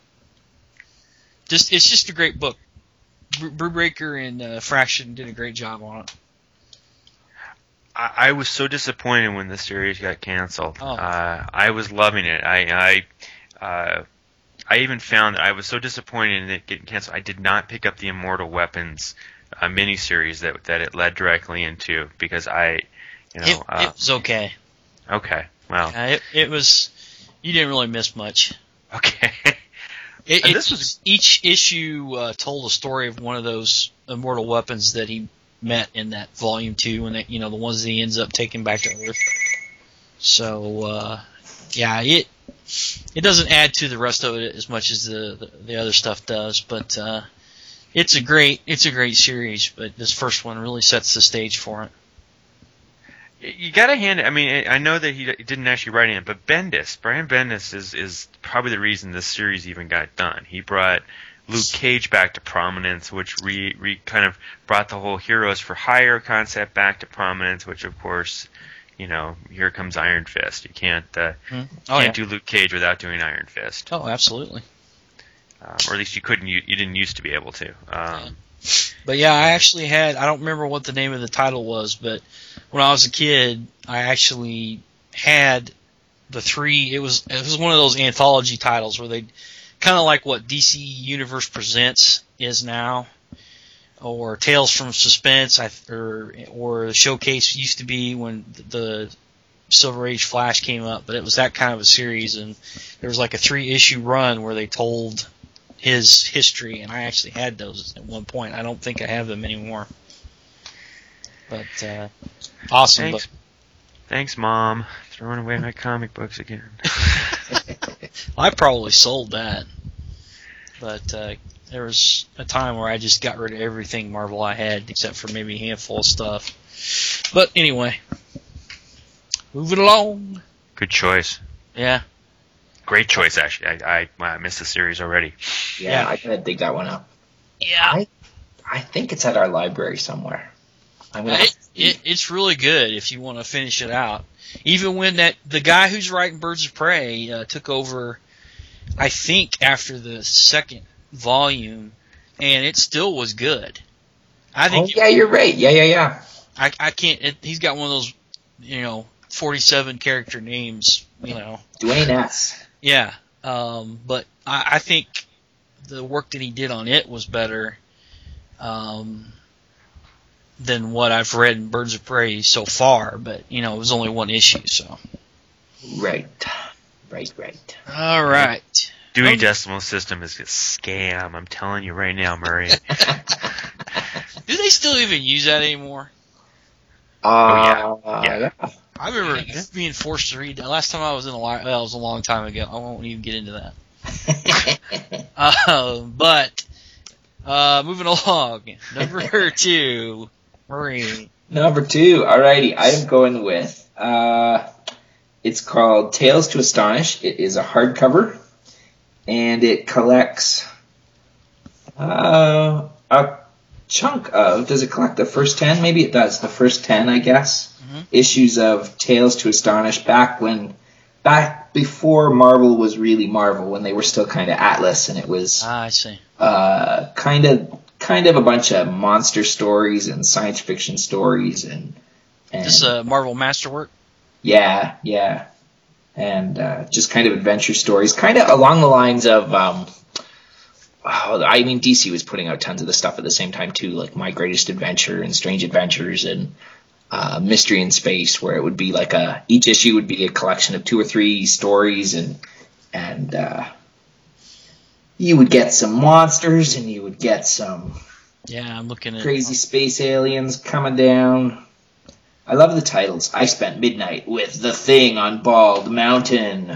just it's just a great book. Brewbreaker and uh, Fraction did a great job on it. I, I was so disappointed when the series got canceled. Oh. Uh, I was loving it. I I, uh, I even found I was so disappointed in it getting canceled. I did not pick up the Immortal Weapons uh, miniseries that that it led directly into because I, you know, It, uh, it was okay. Okay, well, Uh, it, it was. You didn't really miss much. okay. It, And it, this was- each issue uh, told a story of one of those immortal weapons that he met in that volume two, and that you know the ones that he ends up taking back to Earth. So uh, yeah, it it doesn't add to the rest of it as much as the the, the other stuff does, but uh, it's a great it's a great series. But this first one really sets the stage for it. You gotta hand it. I mean, I know that he didn't actually write it, but Bendis, Brian Bendis, is is probably the reason this series even got done. He brought Luke Cage back to prominence, which re, re kind of brought the whole Heroes for Hire concept back to prominence. Which, of course, you know, here comes Iron Fist. You can't uh, Hmm. Oh, can't yeah. do Luke Cage without doing Iron Fist, Oh, absolutely. um, or at least you couldn't. You, you didn't used to be able to. Um, But yeah, I actually had, I don't remember what the name of the title was, but when I was a kid, I actually had the three, it was it was one of those anthology titles where they, kind of like what D C Universe Presents is now, or Tales from Suspense, I, or, or the Showcase used to be when the Silver Age Flash came up, but it was that kind of a series, and there was like a three issue run where they told his history, and I actually had those at one point. I don't think I have them anymore. But uh, awesome thanks, book. thanks, Mom. Throwing away my comic books again. I probably sold that, but uh, there was a time where I just got rid of everything Marvel I had, except for maybe a handful of stuff. But anyway, moving along. Good choice. Yeah. Great choice, actually. I, I, I missed the series already. Yeah, Yeah. I gotta dig that one up. Yeah. I, I think it's at our library somewhere. I'm gonna. It, it, it's really good if you want to finish it out. Even when that the guy who's writing Birds of Prey uh, took over, I think after the second volume, and it still was good. I oh think. yeah, you're right. Yeah, yeah, yeah. I I can't. It, he's got one of those, you know, forty-seven character names. You know. Dwayne S. Yeah. Um. But I, I think the work that he did on it was better. Um. Than what I've read in Birds of Prey so far, but you know it was only one issue, so. Right, right, right. All right. Dewey Um, Decimal System is a scam. I'm telling you right now, Murray. Do they still even use that anymore? Uh, yeah. I remember being forced to read that. Last time I was in a li- well, it was a long time ago. I won't even get into that. Uh, but uh, moving along, number two, Marie. Number two. Alrighty, I am going with. Uh, it's called Tales to Astonish. It is a hardcover, and it collects uh, a chunk of. Does it collect the first ten? Maybe it does. The first ten, I guess, Mhm. issues of Tales to Astonish. Back when, back before Marvel was really Marvel, when they were still kind of Atlas, and it was. Ah, I see. Uh, kind of, kind of a bunch of monster stories and science fiction stories, and, and This uh, Marvel Masterwork. yeah, yeah, and uh, just kind of adventure stories, kind of along the lines of. Um, oh, I mean, D C was putting out tons of the stuff at the same time too, like My Greatest Adventure and Strange Adventures and uh, Mystery in Space, where it would be like a each issue would be a collection of two or three stories, and and uh, you would get some monsters and you would get some Yeah, I'm looking at. crazy space aliens coming down. I love the titles. I spent midnight with the Thing on Bald Mountain.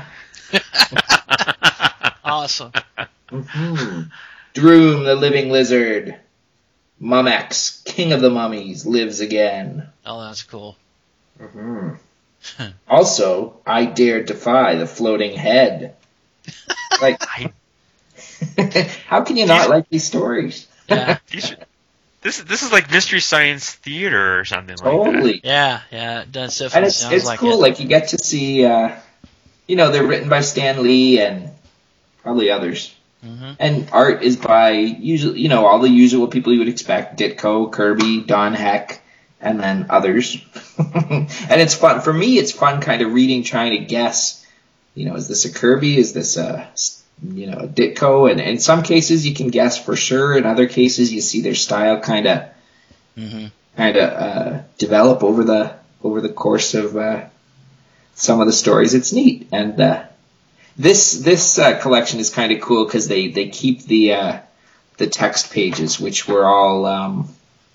Awesome. Mm-hmm. Droom the Living Lizard. Mummex, King of the Mummies, lives again. Oh, that's cool. Mm-hmm. Also, I Dare Defy the Floating Head. Like, I, how can you not like these stories? Yeah. these are- this this is like Mystery Science Theater or something like that. Totally. Yeah, yeah, it does And definitely it's sounds it's like cool. it. Like you get to see, uh, you know, they're written by Stan Lee and probably others, hmm and art is by usually, you know, all the usual people you would expect: Ditko, Kirby, Don Heck, and then others. And it's fun for me. It's fun, kind of reading, trying to guess. You know, is this a Kirby? Is this a you know a Ditko? And in some cases you can guess for sure. In other cases, you see their style kind of. hmm kind of uh, develop over the over the course of uh, some of the stories. It's neat, and uh, this this uh, collection is kind of cool because they, they keep the uh, the text pages, which were all um,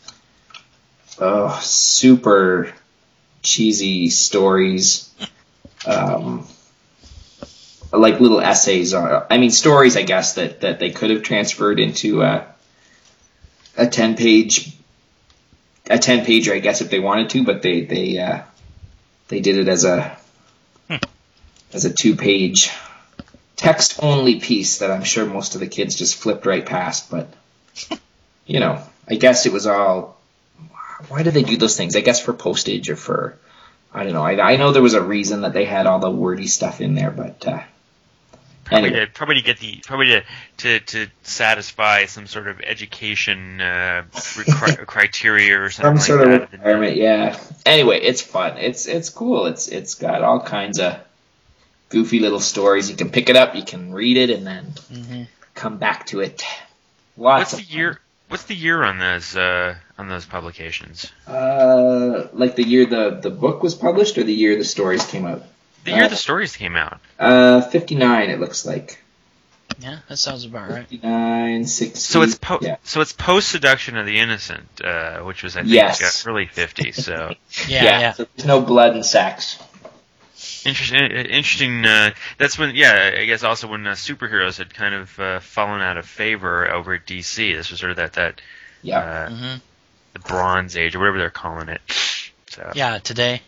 oh, super cheesy stories, um, like little essays. Or, I mean, stories, I guess that, that they could have transferred into uh, a ten page. A ten pager, I guess, if they wanted to, but they they uh, they did it as a as a two page text only piece that I'm sure most of the kids just flipped right past. But you know, I guess it was all. Why do they do those things? I guess for postage or for I don't know. I I know there was a reason that they had all the wordy stuff in there, but uh, Probably anyway. to probably to get the probably to to, to satisfy some sort of education uh, recri- criteria or something Some like sort of that. requirement, yeah. Anyway, it's fun. It's it's cool. It's it's got all kinds of goofy little stories. You can pick it up, you can read it, and then hmm come back to it. Lots What's the of fun. year? What's the year on those uh, on those publications? Uh, like the year the the book was published, or the year the stories came out. The year Uh, the stories came out. Uh, fifty-nine. It looks like Yeah, that sounds about right. fifty-nine, sixty. So it's po- yeah. so it's post Seduction of the Innocent, uh, which was I think Yes. uh, early fifties. So Yeah, yeah. So there's no blood and sex. interesting. Interesting. Uh, that's when, yeah, I guess also when uh, superheroes had kind of uh, fallen out of favor over at D C. This was sort of that that Yeah. uh, hmm the Bronze Age or whatever they're calling it. So Yeah, today.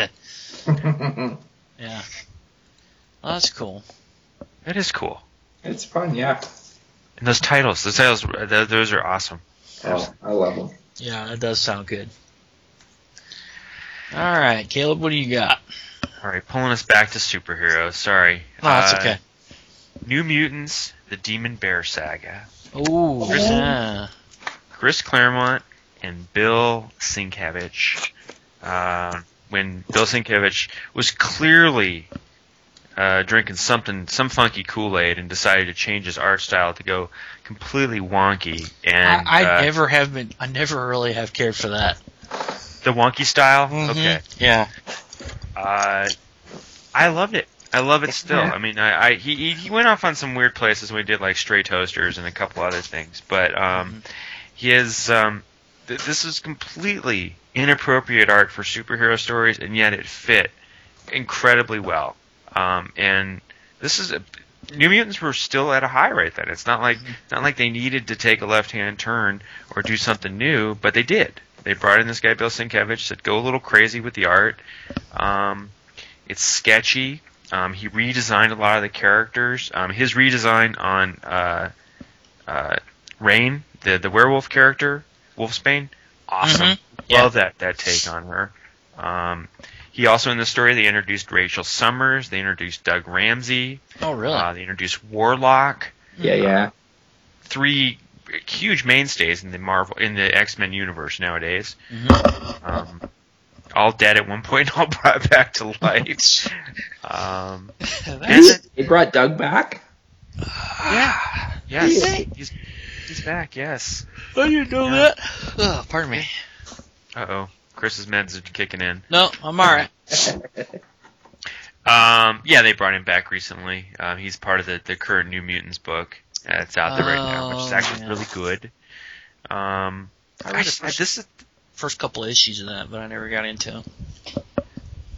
Yeah. Well, that's cool. that is cool. It's fun. Yeah. And those titles, those titles, th- those are awesome. Oh, I love them. Yeah, that does sound good. All right, Caleb, what do you got? All right, pulling us back to superheroes. Sorry. Oh, that's Uh, okay. New Mutants: The Demon Bear Saga. Oh, Chris- yeah. Chris Claremont and Bill Sienkiewicz. Uh, when Bill Sienkiewicz was clearly uh, drinking something, some funky Kool-Aid, and decided to change his art style to go completely wonky. And I, I uh, never have been. I never really have cared for that. the wonky style. Mhm. Okay. Yeah. Uh, I loved it. I love it still. I mean, I, I he he- he went off on some weird places when we did like Stray Toasters and a couple other things, but um, he is um, th- this is completely inappropriate art for superhero stories, and yet it fit incredibly well. Um, and this is a, New Mutants were still at a high right then. It's not like not like they needed to take a left-hand turn or do something new, but they did. They brought in this guy Bill Sienkiewicz, said go a little crazy with the art. Um, it's sketchy. Um, he redesigned a lot of the characters. Um, his redesign on uh, uh, Rain, the the werewolf character, Wolfsbane, awesome. Mhm. Yeah. Love that that take on her. Um, he also in the story they introduced Rachel Summers. They introduced Doug Ramsey. Oh, really? Uh, they introduced Warlock. Yeah, yeah. Three huge mainstays in the Marvel in the X-Men universe nowadays. Mhm. Um, all dead at one point, all brought back to life. Um, and then, They brought Doug back. yeah, yes, he's, he's back. Yes. I didn't know Yeah. that. Oh, pardon me. Uh oh, Chris's meds are kicking in. No, I'm all right. Um, yeah, they brought him back recently. Um, he's part of the, the current New Mutants book that's out there right now, which is Oh, actually yeah. really good. Um, I I read the just, first, this is first couple of issues of that, but I never got into it.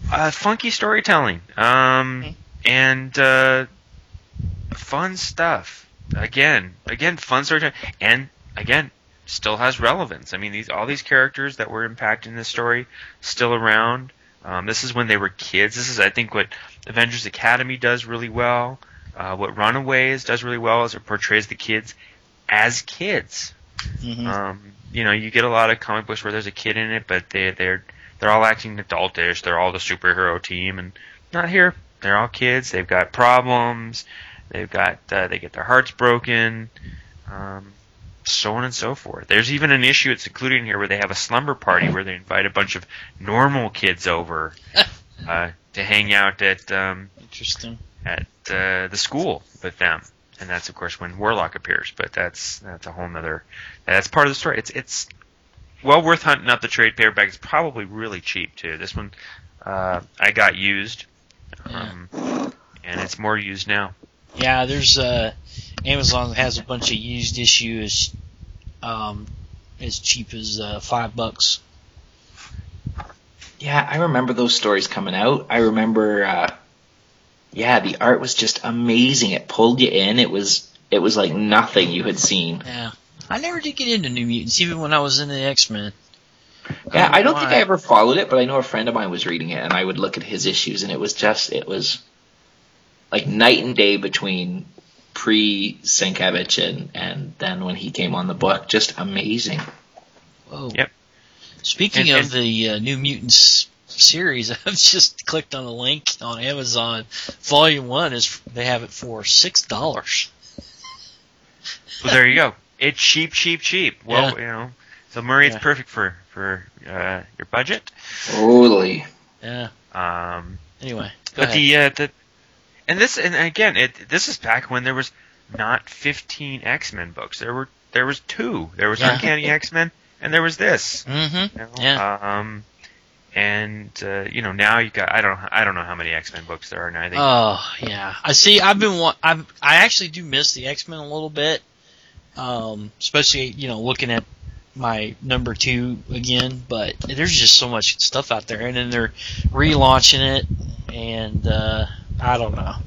Uh, funky storytelling. Um, Okay. and uh, fun stuff. Again, again, fun storytelling, and again, still has relevance. I mean, these all these characters that were impacting this story still around. Um, this is when they were kids. This is, I think, what Avengers Academy does really well. Uh, what Runaways does really well is it portrays the kids as kids. Mm-hmm. Um, you know, you get a lot of comic books where there's a kid in it, but they they're they're all acting adultish. They're all the superhero team, and not here. They're all kids. They've got problems. They've got uh, they get their hearts broken, um, so on and so forth. There's even an issue it's included in here where they have a slumber party where they invite a bunch of normal kids over uh, to hang out at um, Interesting. at uh, the school with them. And that's, of course, when Warlock appears. But that's that's a whole nother... That's part of the story. It's it's well worth hunting up the trade paperback. It's probably really cheap, too. This one uh, I got used. Um, and it's more used now. Yeah, there's uh, Amazon has a bunch of used issues um, as cheap as uh, five bucks. Yeah, I remember those stories coming out. I remember, uh, yeah, the art was just amazing. It pulled you in. It was it was like nothing you had seen. Yeah, I never did get into New Mutants, even when I was in the X-Men. Yeah, I don't Why? think I ever followed it, but I know a friend of mine was reading it, and I would look at his issues, and it was just, it was like night and day between pre-Sienkiewicz and, and then when he came on the book. Just amazing. Whoa. Yep. Speaking And- of the uh, New Mutants series, I've just clicked on the link on Amazon. Volume one is they have it for six dollars. Well, there you go. It's cheap, cheap, cheap. Well, Yeah. you know, so Murray, it's Yeah. perfect for for uh, your budget. Totally. Yeah. Um, Anyway, go but ahead. the uh, the and this and again, it this is back when there was not fifteen X-Men books. There were there was two. There was Yeah. Uncanny X-Men, and there was this. Mm-hmm. You know? Yeah. Um, and uh, you know, now you got I don't I don't know how many X-Men books there are now. I think Oh yeah, I see. I've been. wa- I'm. I actually do miss the X-Men a little bit, um, especially you know looking at my number two again. But there's just so much stuff out there, and then they're relaunching it, and uh, I don't know.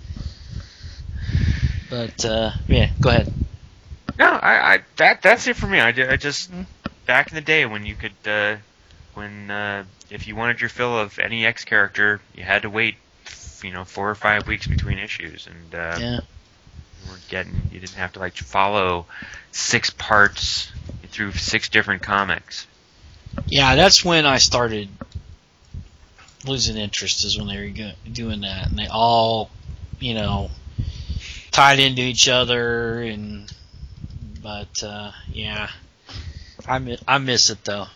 But uh, yeah, go ahead. no, I, I that that's it for me. I, ju- I just Mhm. back in the day when you could uh, when uh, if you wanted your fill of any X character, you had to wait, you know, four or five weeks between issues, and uh, Yeah. you weren't getting you didn't have to like follow six parts through six different comics. Yeah, that's when I started losing interest. Is when they were go- doing that, and they all, you know, tied into each other. And but uh, yeah, I mi- I miss it though.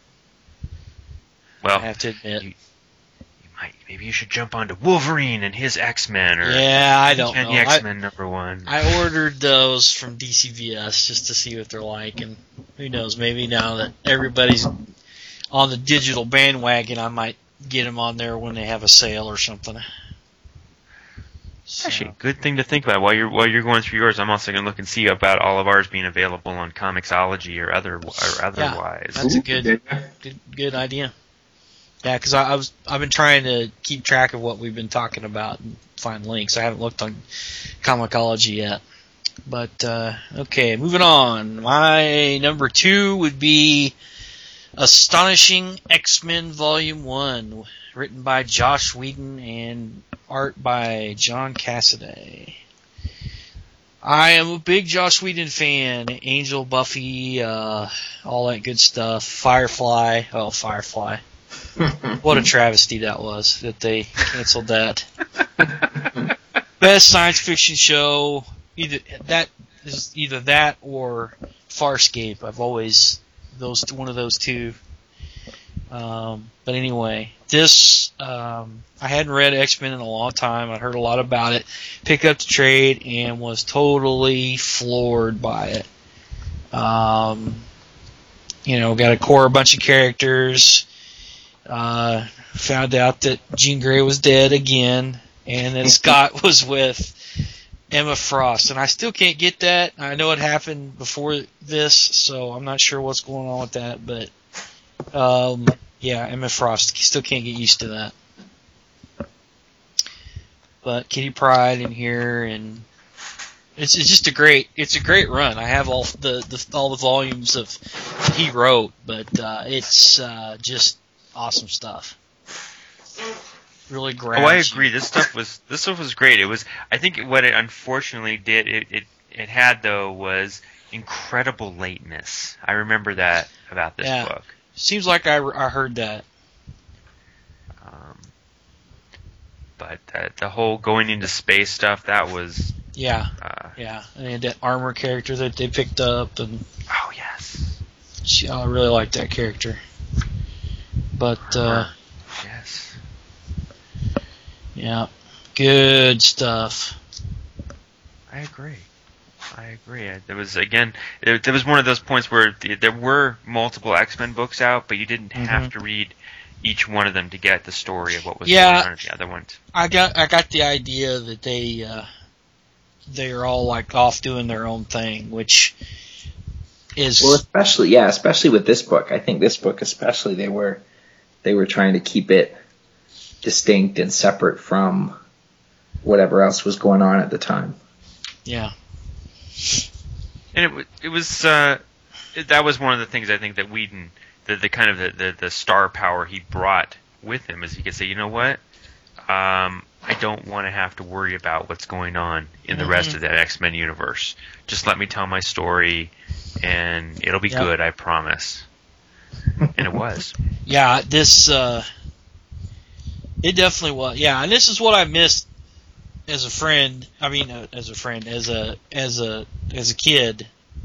Well, I have to admit. you, you might maybe you should jump onto Wolverine and his X-Men, or Yeah, I don't Uncanny know. I, X-Men number one. I ordered those from D C V S just to see what they're like, and who knows? Maybe now that everybody's on the digital bandwagon, I might get them on there when they have a sale or something. So, Actually, a good thing to think about while you're while you're going through yours. I'm also going to look and see about all of ours being available on Comixology or other or otherwise. That's a Ooh, good, yeah. good, good idea. Yeah, because I, I was I've been trying to keep track of what we've been talking about and find links. I haven't looked on Comixology yet. But uh, okay, moving on. My number two would be Astonishing X-Men Volume One, written by Josh Whedon and art by John Cassaday. I am a big Josh Whedon fan. Angel, Buffy, uh, all that good stuff. Firefly. Oh, Firefly. What a travesty that was that they canceled that. Best science fiction show. Either that is either that or Farscape. I've always those one of those two. Um, but anyway, this um, I hadn't read X-Men in a long time. I heard a lot about it. Picked up the trade and was totally floored by it. Um, you know, got a core a bunch of characters. Uh, found out that Jean Grey was dead again, and that Scott was with Emma Frost, and I still can't get that. I know it happened before this, so I'm not sure what's going on with that, but um, yeah, Emma Frost, still can't get used to that. but Kitty Pryde in here, and it's, it's just a great it's a great run. I have all the, the all the volumes of he wrote, but uh, it's uh, just awesome stuff. Really grabs Oh, I you. agree. This stuff was this stuff was great. It was. I think what it unfortunately did it it, it had though was incredible lateness. I remember that about this Yeah. book. Seems like I, I heard that. Um, but uh, the whole going into space stuff that was. Yeah, Uh, yeah. And that armor character that they picked up, and oh yes. she, I really like that character. But uh, Yes. yeah, good stuff. I agree. I agree. There was again. There, there was one of those points where th- there were multiple X-Men books out, but you didn't have Mhm. to read each one of them to get the story of what was Yeah. going on in the other ones. I got I got the idea that they uh, they are all like off doing their own thing, which is Well, especially yeah, especially with this book. I think this book especially they were they were trying to keep it distinct and separate from whatever else was going on at the time. yeah. And it wa- it was uh, it, that was one of the things I think that Whedon, the the kind of the, the, the star power he brought with him, is he could say, you know what, um, I don't want to have to worry about what's going on in the rest Mhm. of that X-Men universe. Just let me tell my story, and it'll be Yep. good, I promise. And it was. Yeah, this uh, it definitely was. Yeah, and this is what I missed as a friend. I mean, uh, as a friend, as a as a as a kid.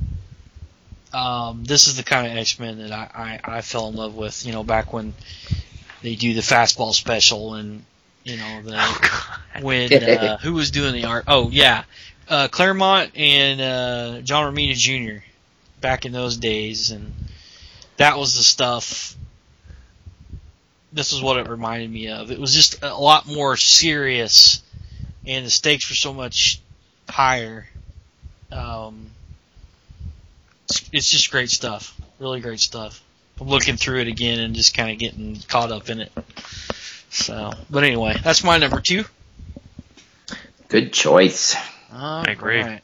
Um, this is the kind of X-Men that I, I, I fell in love with. You know, back when they do the fastball special, and you know the Oh, God. when uh, who was doing the art? Oh yeah, uh, Claremont and uh, John Romita Junior back in those days, and that was the stuff. This is what it reminded me of. It was just a lot more serious, and the stakes were so much higher. Um, it's, it's just great stuff. Really great stuff. I'm looking through it again and just kind of getting caught up in it. So, but anyway, that's my number two. Good choice. All I agree. right.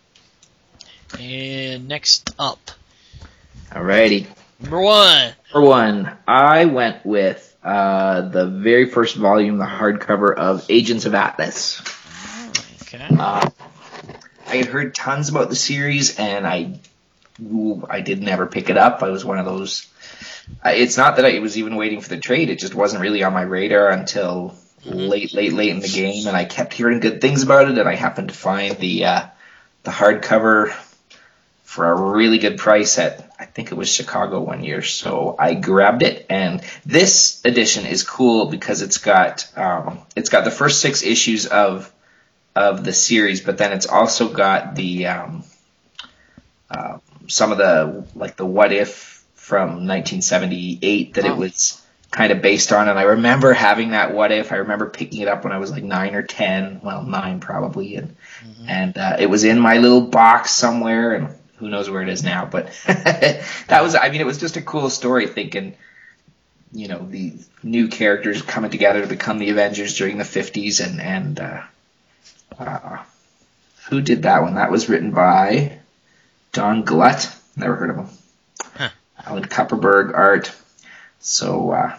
And next up, Alrighty. number one. For one, I went with uh, the very first volume, the hardcover of Agents of Atlas. Okay. Uh, I had heard tons about the series, and I, ooh, I did never pick it up. I was one of those. Uh, it's not that I was even waiting for the trade; it just wasn't really on my radar until late, late, late in the game. And I kept hearing good things about it, and I happened to find the uh, the hardcover for a really good price at, I think it was Chicago one year. So I grabbed it, and this edition is cool because it's got um, it's got the first six issues of of the series, but then it's also got the um, uh, some of the like the What If from nineteen seventy-eight that Oh. it was kind of based on. And I remember having that What If. I remember picking it up when I was like nine or ten, well nine probably, and Mhm. and uh, it was in my little box somewhere, and who knows where it is now. But that was, I mean, it was just a cool story. Thinking, you know, the new characters coming together to become the Avengers during the fifties, and and uh, uh, who did that one? That was written by Don Glutt. Never heard of him. Huh. Alan Kupperberg art. So uh,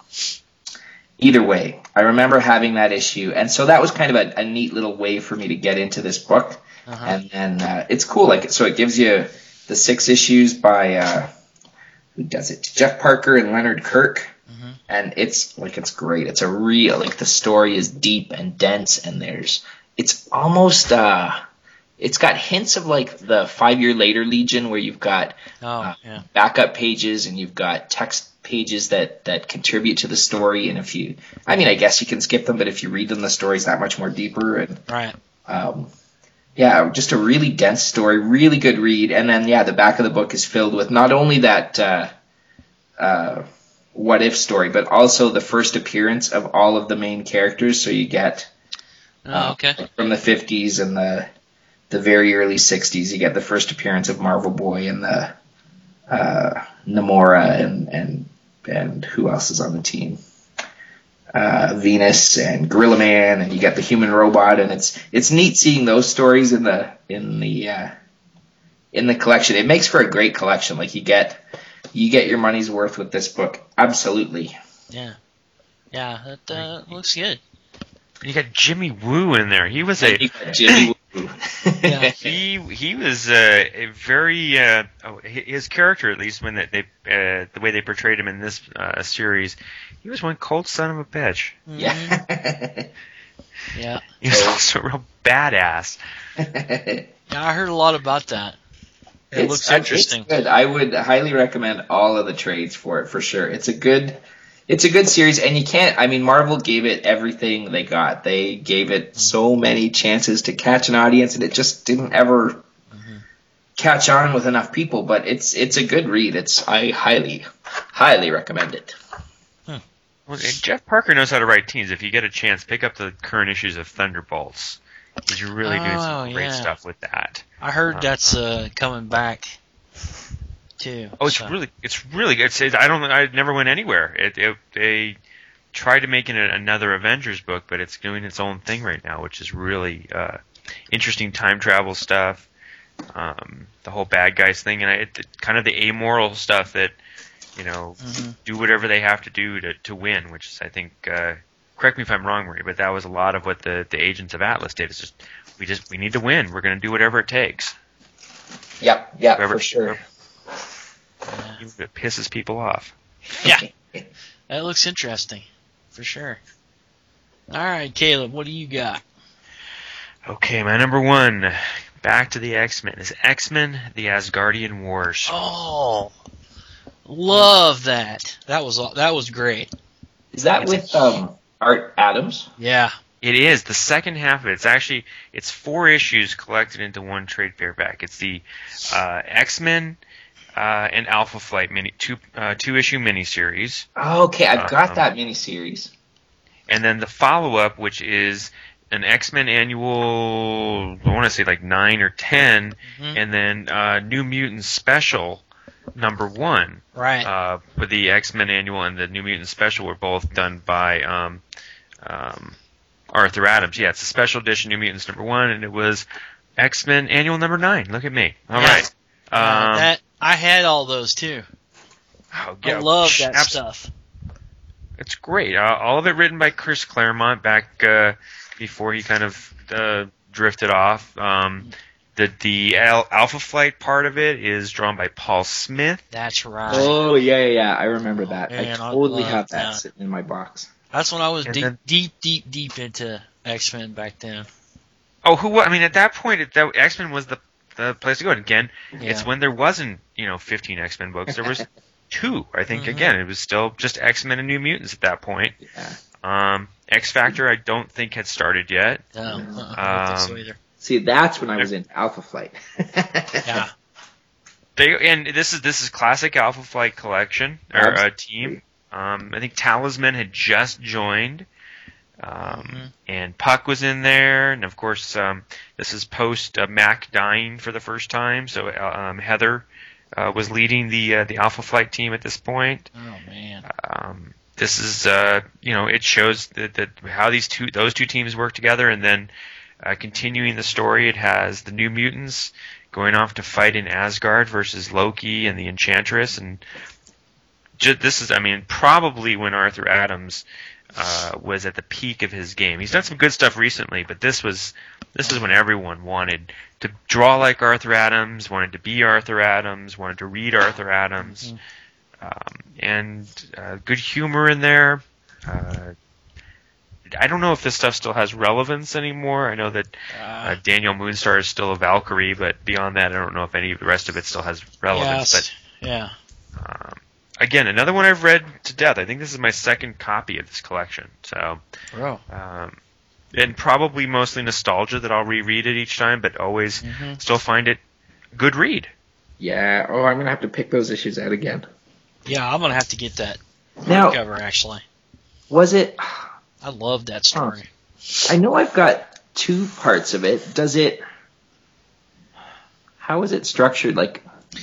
either way, I remember having that issue, and so that was kind of a, a neat little way for me to get into this book. Uh-huh. And then uh, it's cool, like so it gives you the six issues by uh, who does it? Jeff Parker and Leonard Kirk. Mhm. And it's like it's great. It's a real like the story is deep and dense, and there's it's almost uh it's got hints of like the Five Year Later Legion, where you've got Oh, uh, yeah. backup pages and you've got text pages that that contribute to the story. And if you, I mean, I guess you can skip them, but if you read them, the story's that much more deeper. And Right. um, yeah, just a really dense story, really good read. And then yeah, the back of the book is filled with not only that uh, uh, What If story, but also the first appearance of all of the main characters. So you get Oh, okay. uh, from the fifties and the the very early sixties, you get the first appearance of Marvel Boy and the uh, Namora and and and who else is on the team? uh, Venus and Gorilla Man, and you got the human robot, and it's it's neat seeing those stories in the in the uh, in the collection. It makes for a great collection. Like you get you get your money's worth with this book. Absolutely. Yeah. Yeah, that uh, looks good. You got Jimmy Woo in there. He was a You got Jimmy Woo. Yeah. he he was uh, a very uh, oh, his character, at least when they, they uh, the way they portrayed him in this uh, series, he was one cold son of a bitch. Yeah. Yeah. He was also a real badass. Yeah, I heard a lot about that. It It's- looks uh, interesting. It's good. I would highly recommend all of the trades for it for sure. It's a good, it's a good series, and you can't. I mean, Marvel gave it everything they got. They gave it so many chances to catch an audience, and it just didn't ever Mm-hmm. catch on with enough people. But it's it's a good read. It's I highly, highly recommend it. Well, and Jeff Parker knows how to write teams. If you get a chance, pick up the current issues of Thunderbolts. He's really doing Oh, some great yeah. stuff with that. I heard Uh, that's uh, coming back too. Oh, it's so. really, it's really good. It's, I don't, I never went anywhere. It, it, they tried to make it another Avengers book, but it's doing its own thing right now, which is really uh, interesting time travel stuff. Um, the whole bad guys thing, and I, it, kind of the amoral stuff that, you know, Mhm. do whatever they have to do to, to win, which is, I think, uh, correct me if I'm wrong, Marie, but that was a lot of what the, the agents of Atlas did. It's just, we just, we need to win. We're going to do whatever it takes. Yep, yeah, Whoever- for sure. Yeah. It pisses people off. Yeah. That looks interesting, for sure. All right, Caleb, what do you got? Okay, my number one, back to the X-Men, is X-Men: The Asgardian Wars. Oh, love that. That was that was great. Is that with um, Art Adams? Yeah. It is the second half of it. It's actually it's four issues collected into one trade paperback. It's the uh, X-Men uh, and Alpha Flight mini two uh, two issue miniseries, Oh, okay, I've got Um, that miniseries. and then the follow up, which is an X-Men annual. I want to say like nine or ten, Mhm. and then uh, New Mutants special number one. Right. Uh, but the X-Men annual and the New Mutants special were both done by um, um, Arthur Adams. Yeah, it's a special edition New Mutants number one, and it was X-Men annual number nine. Look at me. All Yeah. right. Uh, Um, that I had all those too. oh, I yeah, love sh- that abs- stuff. It's great. Uh, all of it written by Chris Claremont back uh, before he kind of uh, drifted off. Um, the the Al- Alpha Flight part of it is drawn by Paul Smith. That's right. Oh, yeah, yeah, yeah, I remember that. Man, I I totally love have that, that. sitting in my box. That's when I was And deep, then- deep, deep, deep into X-Men back then. Oh, who? I mean, at that point, it, that X-Men was the the place to go. And again, Yeah. it's when there wasn't, you know, fifteen X-Men books. There was two. I think Mhm. again, it was still just X-Men and New Mutants at that point. Yeah. Um, X Factor, I don't think had started yet. No, uh-uh, I don't think so Um, either. See, that's when I was in Alpha Flight. Yeah. They and this is this is classic Alpha Flight collection or uh, Absolutely. team. Um, I think Talisman had just joined, um, Mhm. and Puck was in there, and of course, um, this is post uh, Mac dying for the first time. So uh, um, Heather uh, was leading the uh, the Alpha Flight team at this point. Oh man. Um, this is uh, you know it shows that, that how these two those two teams work together, and then uh, continuing the story, it has the New Mutants going off to fight in Asgard versus Loki and the Enchantress, and ju- this is I mean probably when Arthur Adams uh, was at the peak of his game. He's done some good stuff recently, but this was this is when everyone wanted to draw like Arthur Adams, wanted to be Arthur Adams, wanted to read Arthur Adams. Mhm. Um, and uh, good humor in there. Uh, I don't know if this stuff still has relevance anymore. I know that uh, Uh, Daniel Moonstar is still a Valkyrie, but beyond that, I don't know if any of the rest of it still has relevance. yes. Yeah. But um, again, another one I've read to death. I think this is my second copy of this collection. So, Bro. um, and probably mostly nostalgia that I'll reread it each time, but always Mhm. still find it a good read. Yeah, oh, I'm going to have to pick those issues out again. Yeah, I'm gonna have to get that Now, cover. Actually, was it... I love that story. I know I've got two parts of it. Does it... How is it structured? Like,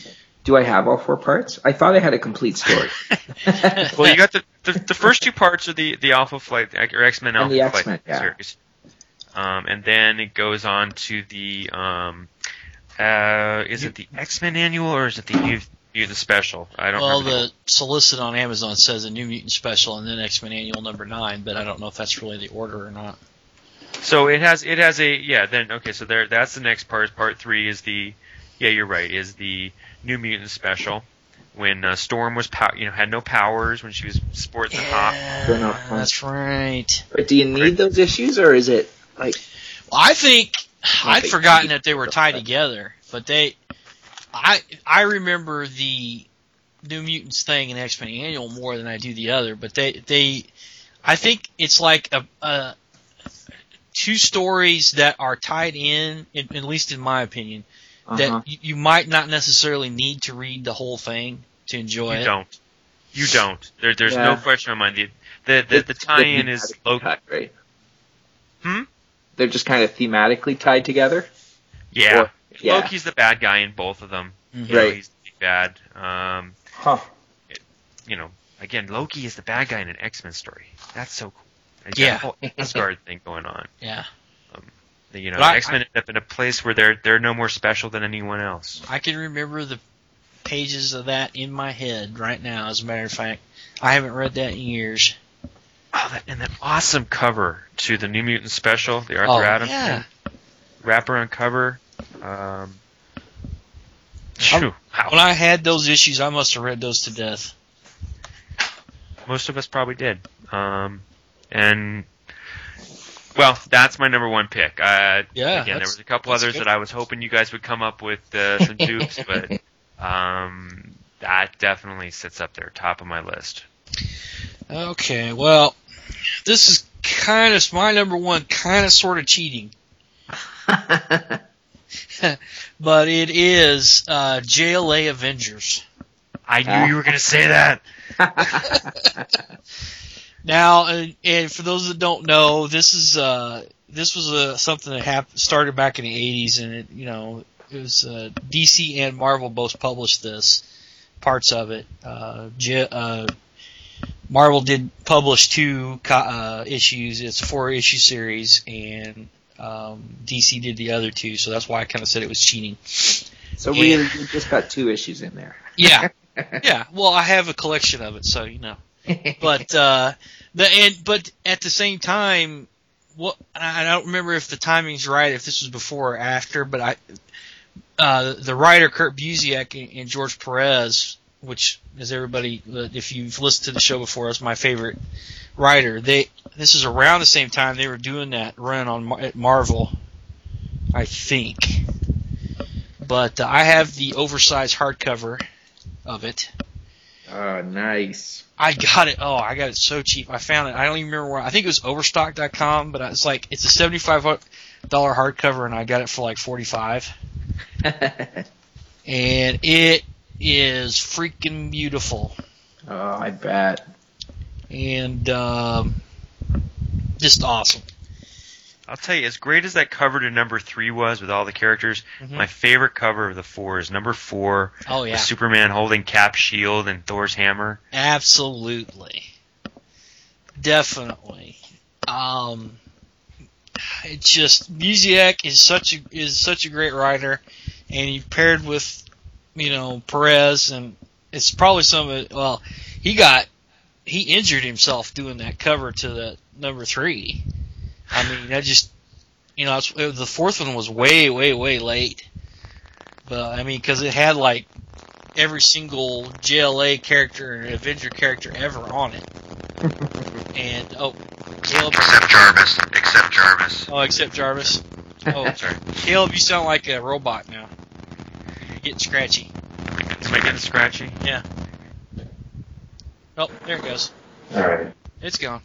Do I have all four parts? I thought I had a complete story. Well, you got the, the the first two parts are the the Alpha Flight or X-Men And Alpha the Flight X-Men, yeah. series, um, and then it goes on to the um, uh, is it the X-Men Annual or is it the New Mutant Special? I don't. Well, remember the solicit on Amazon says a New Mutant Special and then X-Men Annual number nine, but I don't know if that's really the order or not. So it has it has a yeah then okay so there that's the next part. Part three is the yeah you're right is the New Mutant Special when uh, Storm was pow- you know had no powers when she was sporting the hop. Yeah, that's right. But do you need those issues, or is it like? Well, I think I'd they forgotten keep that they were them, tied but- together, but they, I I remember the New Mutants thing in X-Men Annual more than I do the other, but they they, I think it's like a. a two stories that are tied in, at at least in my opinion, Uh-huh. that you, you might not necessarily need to read the whole thing to enjoy You it. don't. You don't. There, there's Yeah. no question in my mind. The the, the, the tie-in is thematically Loki. tied, right? Hmm? They're just kind of thematically tied together. Yeah. Or- yeah. Loki's the bad guy in both of them. Mhm. You know, Right. he's the big bad. Um, Huh. you know, again, Loki is the bad guy in an X-Men story. That's so cool. He's got Yeah. a whole Asgard thing going on. Yeah, The, you know, But I- X-Men end up in a place where they're they're no more special than anyone else. I can remember the pages of that in my head right now. As a matter of fact, I haven't read that in years. Oh, that, and that awesome cover to the New Mutant Special, the Arthur Oh, Adams yeah. thing. Wraparound cover. Um, phew, wow. When I had those issues, I must have read those to death. Most of us probably did. Um, and well, that's my number one pick. Uh, Yeah, again, there that's- was a couple that's others good. that I was hoping you guys would come up with uh, some dupes, but um, that definitely sits up there, top of my list. Okay, well, this is kind of my number one, kind of sort of cheating, but it is uh, J L A Avengers. I knew you were going to say that. Now, and, and for those that don't know, this is uh, this was uh, something that happened started back in the eighties, and it you know it was uh, D C and Marvel both published this parts of it. Uh, J- uh, Marvel did publish two co- uh, issues. It's a four issue series, and um, D C did the other two. So that's why I kind of said it was cheating. So really, you just got two issues in there. Yeah, yeah. Well, I have a collection of it, so you know. But uh, the and but at the same time, what I don't remember if the timing's right, if this was before or after. But I, uh, the writer Kurt Busiek and, and George Perez, which is everybody, if you've listened to the show before, is my favorite writer. They this is around the same time they were doing that run on Mar- at Marvel, I think. But uh, I have the oversized hardcover of it. Oh, nice. I got it. Oh, I got it so cheap. I found it. I don't even remember where. I think it was overstock dot com, but it's like it's a seventy-five dollars hardcover, and I got it for like forty-five dollars. And it is freaking beautiful. Oh, I bet. And um, just awesome. I'll tell you, as great as that cover to number three was with all the characters, Mhm. my favorite cover of the four is number four. Oh, yeah. With Superman holding Cap's shield and Thor's hammer. Absolutely. Definitely. Um, it just Busiek is such a is such a great writer, and he paired with you know Perez, and it's probably some of it. Well, he got he injured himself doing that cover to the number three. I mean, that just you know it's, it, the fourth one was way way way late, but I mean because it had like every single J L A character and Avenger character ever on it. And oh, Caleb. Except Jarvis. Except Jarvis. Oh, except Jarvis. Oh, Sorry. Caleb, you sound like a robot now. You're getting scratchy. Am I getting scratchy? Yeah. Oh, there it goes. All right. It's gone.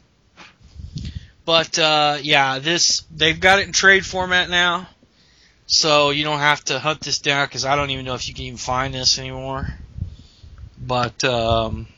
But uh, yeah, this they've got it in trade format now, so you don't have to hunt this down because I don't even know if you can even find this anymore. But um,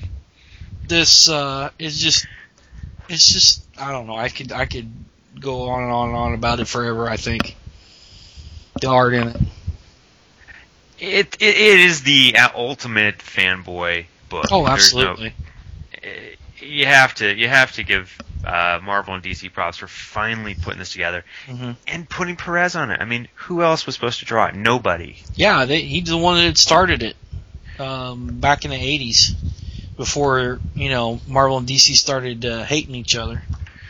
this uh, is just it's just I don't know. I could I could go on and on and on about it forever. I think the art in it. It, it it is the ultimate fanboy book. Oh, There's no- absolutely. you have to you have to give uh, Marvel and D C props for finally putting this together hmm and putting Perez on it. I mean, who else was supposed to draw it? Nobody. Yeah, they, he's the one that had started it um, back in the eighties, before you know Marvel and D C started uh, hating each other.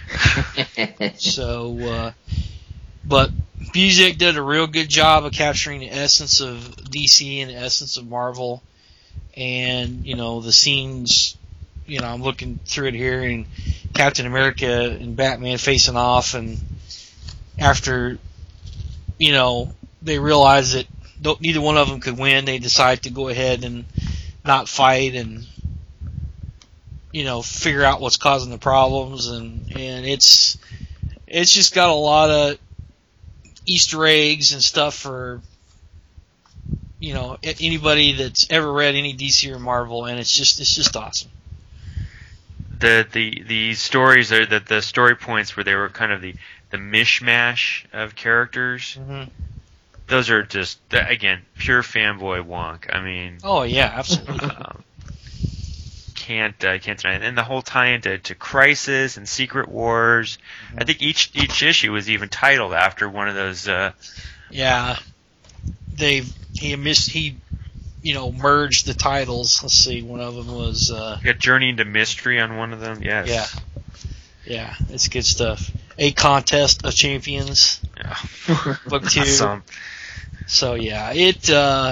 So, uh, but Busiek did a real good job of capturing the essence of D C and the essence of Marvel, and you know the scenes. You know, I'm looking through it here, and Captain America and Batman facing off, and after, you know, they realize that don't, neither one of them could win, they decide to go ahead and not fight and, you know, figure out what's causing the problems, and, and it's it's just got a lot of Easter eggs and stuff for, you know, anybody that's ever read any D C or Marvel, and it's just it's just awesome. The the the stories are that the story points where they were kind of the the mishmash of characters. Mm-hmm. Those are just again pure fanboy wonk. I mean, Oh yeah, absolutely. um, can't uh, can't deny it. And the whole tie into to Crisis and Secret Wars. I think each each issue was even titled after one of those. Uh, Yeah, they he missed he, you know, merged the titles. Let's see, one of them was uh, you got Journey into Mystery on one of them. Yes. yeah, yeah, it's good stuff. A Contest of Champions, Yeah. book two. Awesome. So yeah, it uh,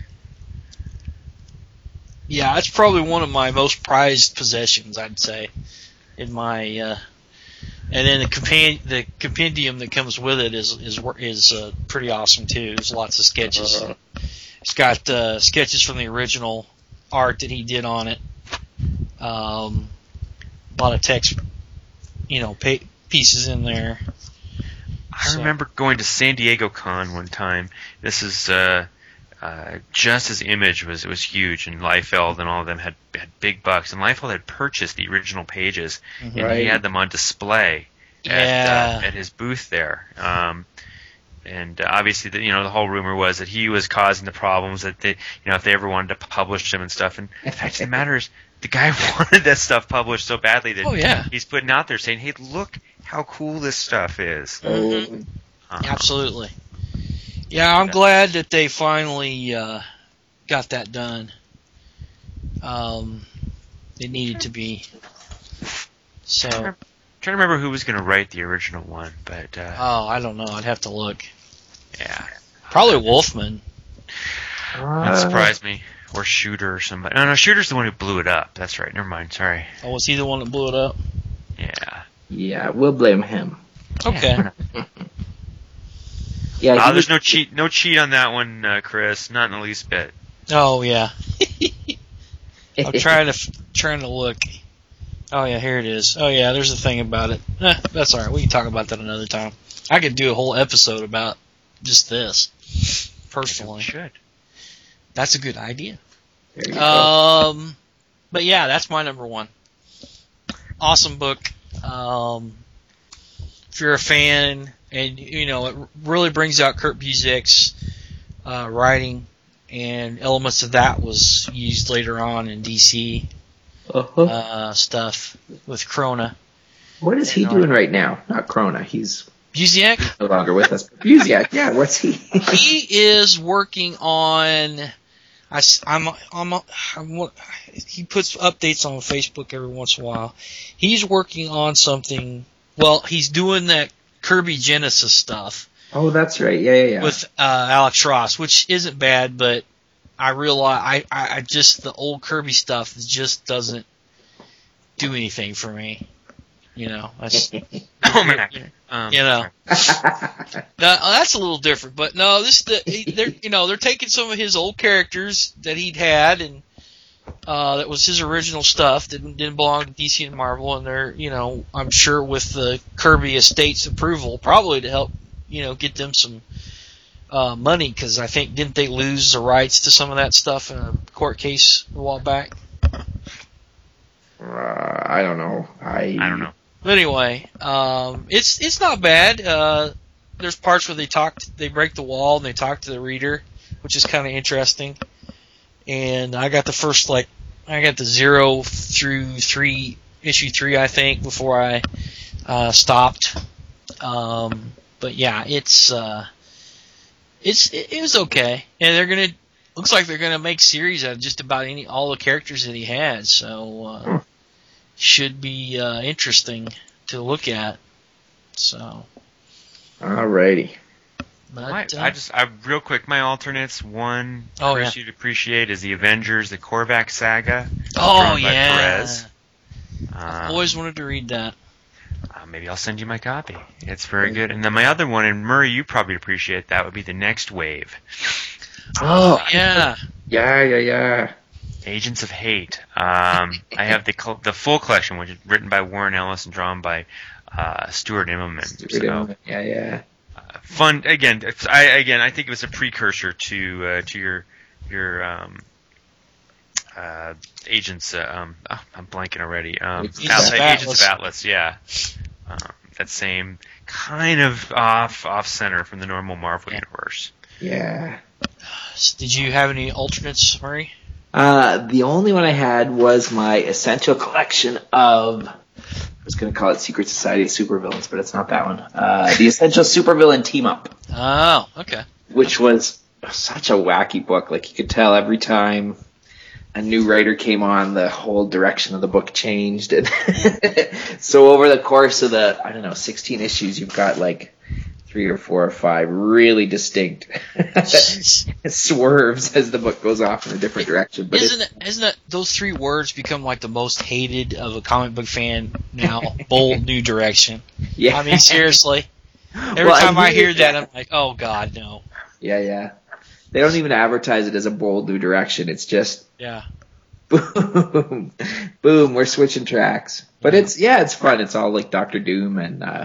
yeah, it's probably one of my most prized possessions, I'd say, in my. Uh, and then the companion, the compendium that comes with it is is is uh, pretty awesome too. There's lots of sketches. Uh, It's got uh, sketches from the original art that he did on it. Um, a lot of text, you know, pa- pieces in there. I So- remember going to San Diego Con one time. This is uh, uh, just as Image was was huge, and Liefeld and all of them had had big bucks. And Liefeld had purchased the original pages, and he Right. had them on display at, Yeah. uh, at his booth there. Um, and uh, obviously, the, you know, the whole rumor was that he was causing the problems. That they, you know, if they ever wanted to publish them and stuff. And the fact of the matter is, the guy wanted that stuff published so badly that Oh, yeah. he's putting out there saying, "Hey, look how cool this stuff is." Mhm. Um, Absolutely. Yeah, I'm glad that they finally uh, got that done. Um, it needed to be. So, trying to remember who was going to write the original one, but uh, oh, I don't know. I'd have to look. yeah, Probably Wolfman. that Uh, surprised me. Or Shooter or somebody. No, no, Shooter's the one who blew it up. That's right. Never mind. Sorry. Oh, was he the one that blew it up? Yeah. Yeah, we'll blame him. Okay. Yeah, Ah, he there's was- no cheat, no cheat on that one, uh, Chris. Not in the least bit. Oh yeah. I'm trying to f- trying to look. Oh yeah, here it is. Oh yeah, there's a thing about it. Eh, that's all right. We can talk about that another time. I could do a whole episode about just this. Personally, We should. that's a good idea. There you go. Um, but yeah, that's my number one. Awesome book. Um, if you're a fan, and you know, it really brings out Kurt Busiek's uh, writing, and elements of that was used later on in D C Uh-huh. uh, stuff with Krona. What is he doing right now? Not Krona. He's Busiek, no longer with us. Busiek, yeah. What's he? he is working on. I, am I'm, I'm, he puts updates on Facebook every once in a while. He's working on something. Well, he's doing that Kirby Genesis stuff Oh, that's right. Yeah, yeah, yeah. with uh, Alex Ross, which isn't bad, but I realize I, I, I just the old Kirby stuff just doesn't do anything for me. You know, that's, Oh man. Um, you know. Now, that's a little different, but no, this the he- they're you know they're taking some of his old characters that he'd had and uh, that was his original stuff that didn't, didn't belong to D C and Marvel, and they're you know I'm sure with the Kirby Estates approval, probably to help you know get them some uh, money because I think didn't they lose the rights to some of that stuff in a court case a while back? Uh, I don't know. I I don't know. But anyway, um, it's it's not bad. Uh, there's parts where they talk, they break the wall and they talk to the reader. which is kind of interesting. And I got the first like I got the zero through three issue three, I think, before I uh, stopped. Um, but yeah, it's uh, it's it, it was okay, and they're gonna looks like they're gonna make series out of just about any all the characters that he had. So uh, Hmm. should be uh, interesting to look at. So, Alrighty. but My, uh, I just, I real quick, my alternates. One, Oh, Chris, yeah. you'd appreciate is the Avengers, the Korvac saga. oh drawn by yeah, Perez. I've Um, always wanted to read that. uh, maybe I'll send you my copy. It's very good. And then my other one, and Murray, you probably appreciate that, would be the Next Wave, Oh, Yeah, yeah, yeah, yeah. Agents of Hate. Um, I have the col- the full collection, which is written by Warren Ellis and drawn by uh, Stuart Immonen. So, Yeah, yeah. fun again. It's, I again, I think it was a precursor to uh, to your your um, uh, agents. Uh, um, oh, I'm blanking already. Um, Agents of Atlas, Atlas. Agents of Atlas. Yeah, um, that same kind of off off center from the normal Marvel Yeah. universe. Yeah. did you have any alternates, Murray? Uh, the only one I had was my essential collection of, I was going to call it Secret Society of Supervillains, but it's not that one. Uh, the Essential Supervillain Team Up, Oh, okay. which was such a wacky book. Like, you could tell every time a new writer came on, the whole direction of the book changed. And so over the course of the, I don't know, sixteen issues, you've got like three or four or five really distinct swerves as the book goes off in a different direction. But Isn't it, isn't it those three words become like the most hated of a comic book fan now? Bold new direction. yeah. I mean, seriously. Every Well, time and I here- hear that, I'm like, oh god, no. Yeah, yeah. They don't even advertise it as a bold new direction. It's just Yeah. boom, boom. We're switching tracks. But it's yeah, it's fun. It's all like Doctor Doom and uh,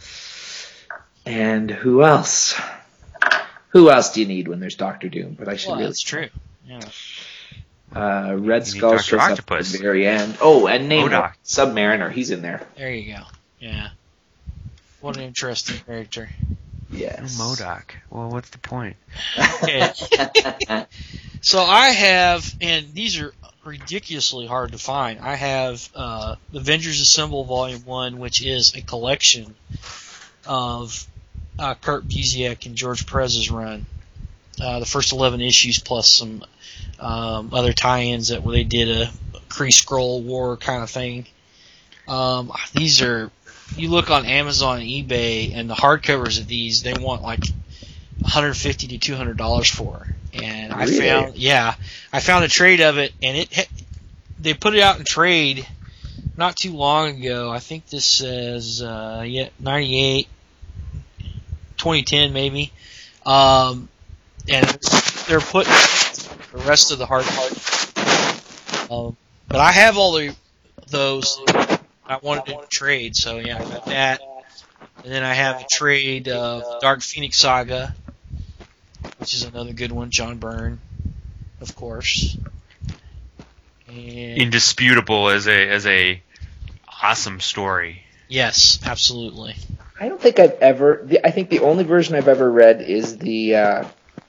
and who else? Who else do you need when there's Doctor Doom? But I should Well, really. that's true. Yeah. Uh, Red You need Skull Doctor shows up at Octopus. the very end. Oh, and name Modok. Submariner. He's in there. There you go. Yeah. What an interesting character. Yes. Oh, MODOK. Well, what's the point? Okay. So I have, and these are ridiculously hard to find. I have uh, Avengers Assemble Volume One, which is a collection of uh, Kurt Busiek and George Perez's run. Uh, the first eleven issues plus some um, other tie-ins that where they did a Kree Skrull War kind of thing. Um, these are, you look on Amazon and eBay, and the hardcovers of these, they want like one hundred fifty to two hundred dollars for. And I Really? found, yeah, I found a trade of it, and it they put it out in trade not too long ago. I think this says uh, yeah, ninety-eight, twenty ten maybe. Um, and they're putting the rest of the hard part. Um, but I have all the those. I wanted to trade, so yeah, I got that. And then I have a trade of Dark Phoenix Saga, which is another good one. John Byrne, of course. And Indisputable as a as a awesome story. yes, absolutely. I don't think I've ever. The, I think the only version I've ever read is the uh,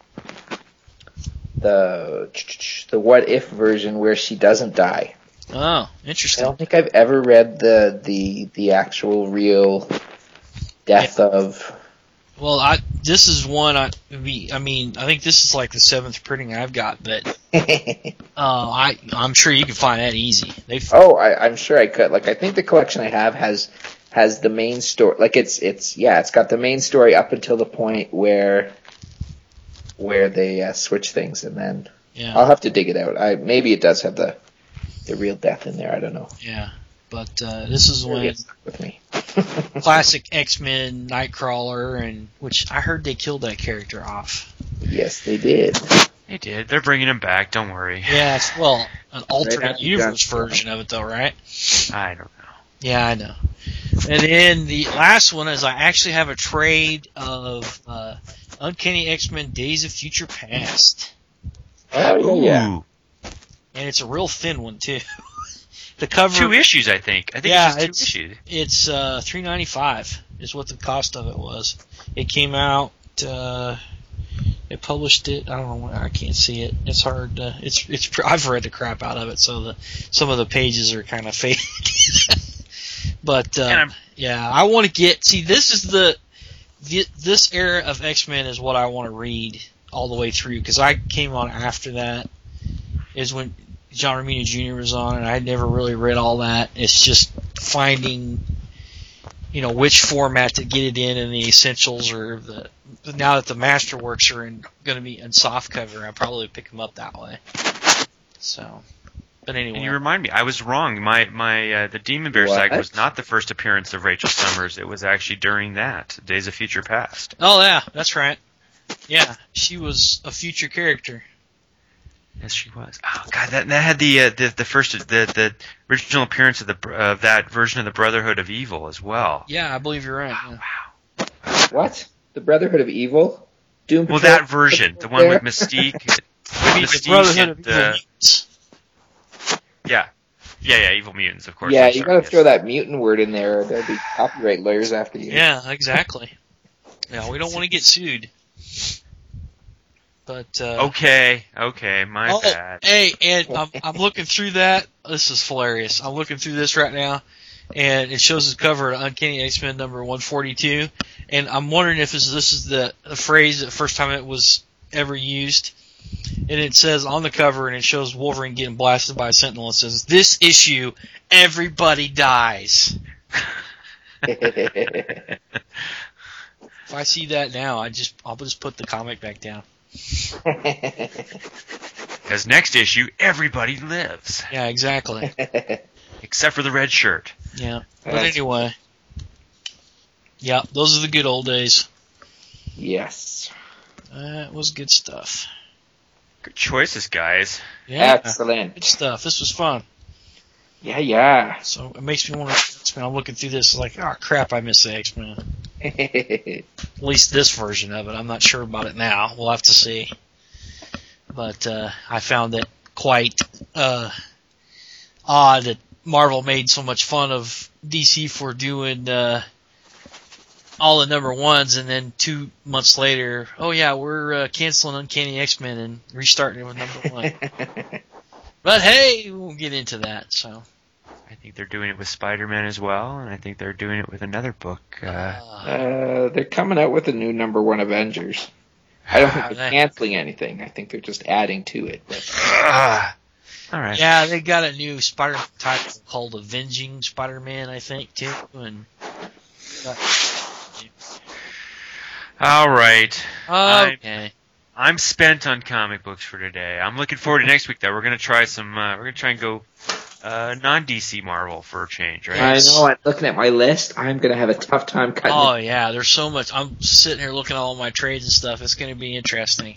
the the what if version where she doesn't die. Oh, I interesting. don't think I've ever read the the the actual real death of. Well, I this is one I be. I mean, I think this is like the seventh printing I've got, but uh, I I'm sure you can find that easy. They've Oh, I, I'm sure I could. Like, I think the collection I have has has the main story. Like, it's it's yeah, it's got the main story up until the point where where they uh, switch things, and then yeah. I'll have to dig it out. I maybe it does have the the real death in there. I don't know. Yeah, but uh, this is Maybe when it's stuck with me. classic X-Men Nightcrawler, and which I heard they killed that character off. Yes, they did. They did. They're bringing him back. Don't worry. Yeah, it's well an alternate after universe John's version of it, though, right? I don't know. Yeah, I know. And then the last one is I actually have a trade of uh, Uncanny X-Men Days of Future Past, Oh yeah, yeah. Ooh, and it's a real thin one too. The cover, two issues, I think. I think Yeah, it's just it's- two issues. it's uh, three ninety five is what the cost of it was. It came out uh, They published it. I don't know. why I can't see it. It's hard. To, it's it's. I've read the crap out of it, so the some of the pages are kind of fake. But uh, yeah, I want to get. See, this is the, the this era of X-Men is what I want to read all the way through, because I came on after that. Is when John Romita Junior was on, and I had never really read all that. It's just finding, you know, which format to get it in, and the essentials, or the. Now that the Masterworks are in, going to be in softcover, I'll probably pick them up that way. So, but anyway. And you remind me, I was wrong. My my uh, the Demon Bear What? saga was not the first appearance of Rachel Summers. It was actually during that Days of Future Past. Oh yeah, that's right. Yeah, she was a future character. Yes, she was. Oh god, that that had the uh, the the first the the original appearance of the of that version of the Brotherhood of Evil as well. Yeah, I believe you're right. Oh, yeah. wow. What? The Brotherhood of Evil? Doom Well, Patrol? that version, the one with Mystique, The Mystique Brotherhood and of Evil uh, Mutants. yeah, yeah, yeah, Evil Mutants, of course. Yeah, I'm you sorry, gotta yes. throw that mutant word in there. There'll be copyright lawyers after you. Yeah, exactly. Yeah, we don't want to get sued. But uh, Okay, okay, my oh, bad. hey, and I'm I'm looking through that. This is hilarious. I'm looking through this right now, and it shows the cover of Uncanny X-Men number one forty-two, and I'm wondering if this, this is the, the phrase the first time it was ever used. And it says on the cover, and it shows Wolverine getting blasted by a Sentinel. It says, "This issue, everybody dies." If I see that now, I just I'll just put the comic back down. Because next issue, everybody lives, Yeah, exactly. except for the red shirt. Yeah, but That's- anyway, yeah, those are the good old days. Yes. That was good stuff. Good choices, guys. Yeah, Excellent. good stuff. This was fun. Yeah, yeah. So it makes me want to X-Men. I'm looking through this like, oh crap, I missed the X-Men. At least this version of it. I'm not sure about it now. We'll have to see. But uh, I found it quite uh, odd that Marvel made so much fun of D C for doing uh, all the number ones, and then two months later, oh yeah, we're uh, canceling Uncanny X-Men and restarting it with number one. But hey, we'll get into that. So I think they're doing it with Spider-Man as well, and I think they're doing it with another book. Uh, uh, Uh, they're coming out with a new number one Avengers. I don't think Ah, they're that- canceling anything. I think they're just adding to it. But uh, all right. yeah, they got a new Spider-Man title called Avenging Spider-Man, I think, too. And All right. okay, I'm spent on comic books for today. I'm looking forward to next week, though. We're gonna try some. Uh, we're gonna try and go uh, non-D C Marvel for a change, right? I know. I'm looking at my list. I'm gonna have a tough time cutting. oh it. yeah, there's so much. I'm sitting here looking at all my trades and stuff. It's going to be interesting.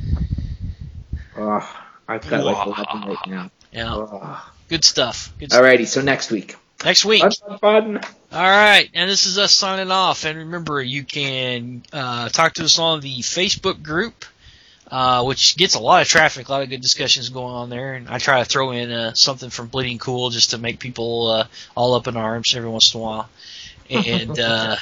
Oh, I've got like eleven right now. Yeah, Oh. good stuff. Good stuff. Alrighty, so next week. Next week. Fun, fun, fun. All right, and this is us signing off. And remember, you can uh, talk to us on the Facebook group, uh, which gets a lot of traffic, a lot of good discussions going on there. And I try to throw in uh, something from Bleeding Cool just to make people uh, all up in arms every once in a while. And uh,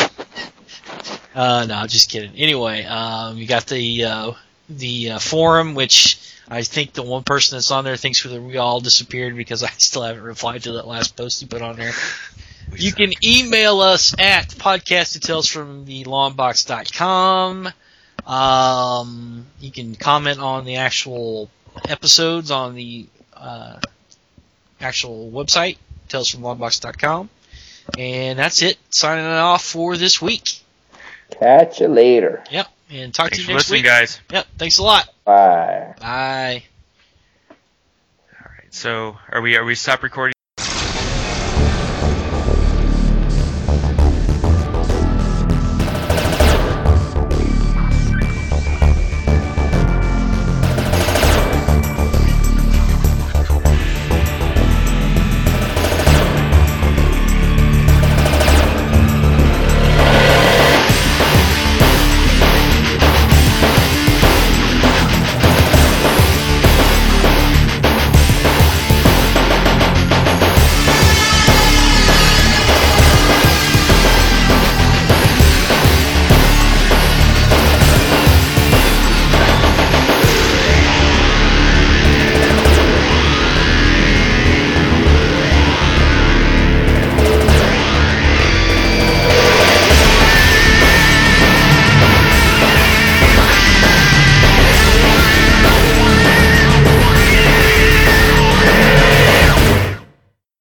uh, no, just kidding. Anyway, um, you got the uh, the uh, forum, which I think the one person that's on there thinks that we all disappeared because I still haven't replied to that last post you put on there. You can email us at podcast details from the longbox dot com. Um, you can comment on the actual episodes on the uh, actual website, tales from longbox dot com. And that's it. Signing off for this week. Catch you later. Yep. And talk Thanks to for you next listening, week. guys. Yep. Thanks a lot. Bye. Bye. All right. So, are we are we stop recording?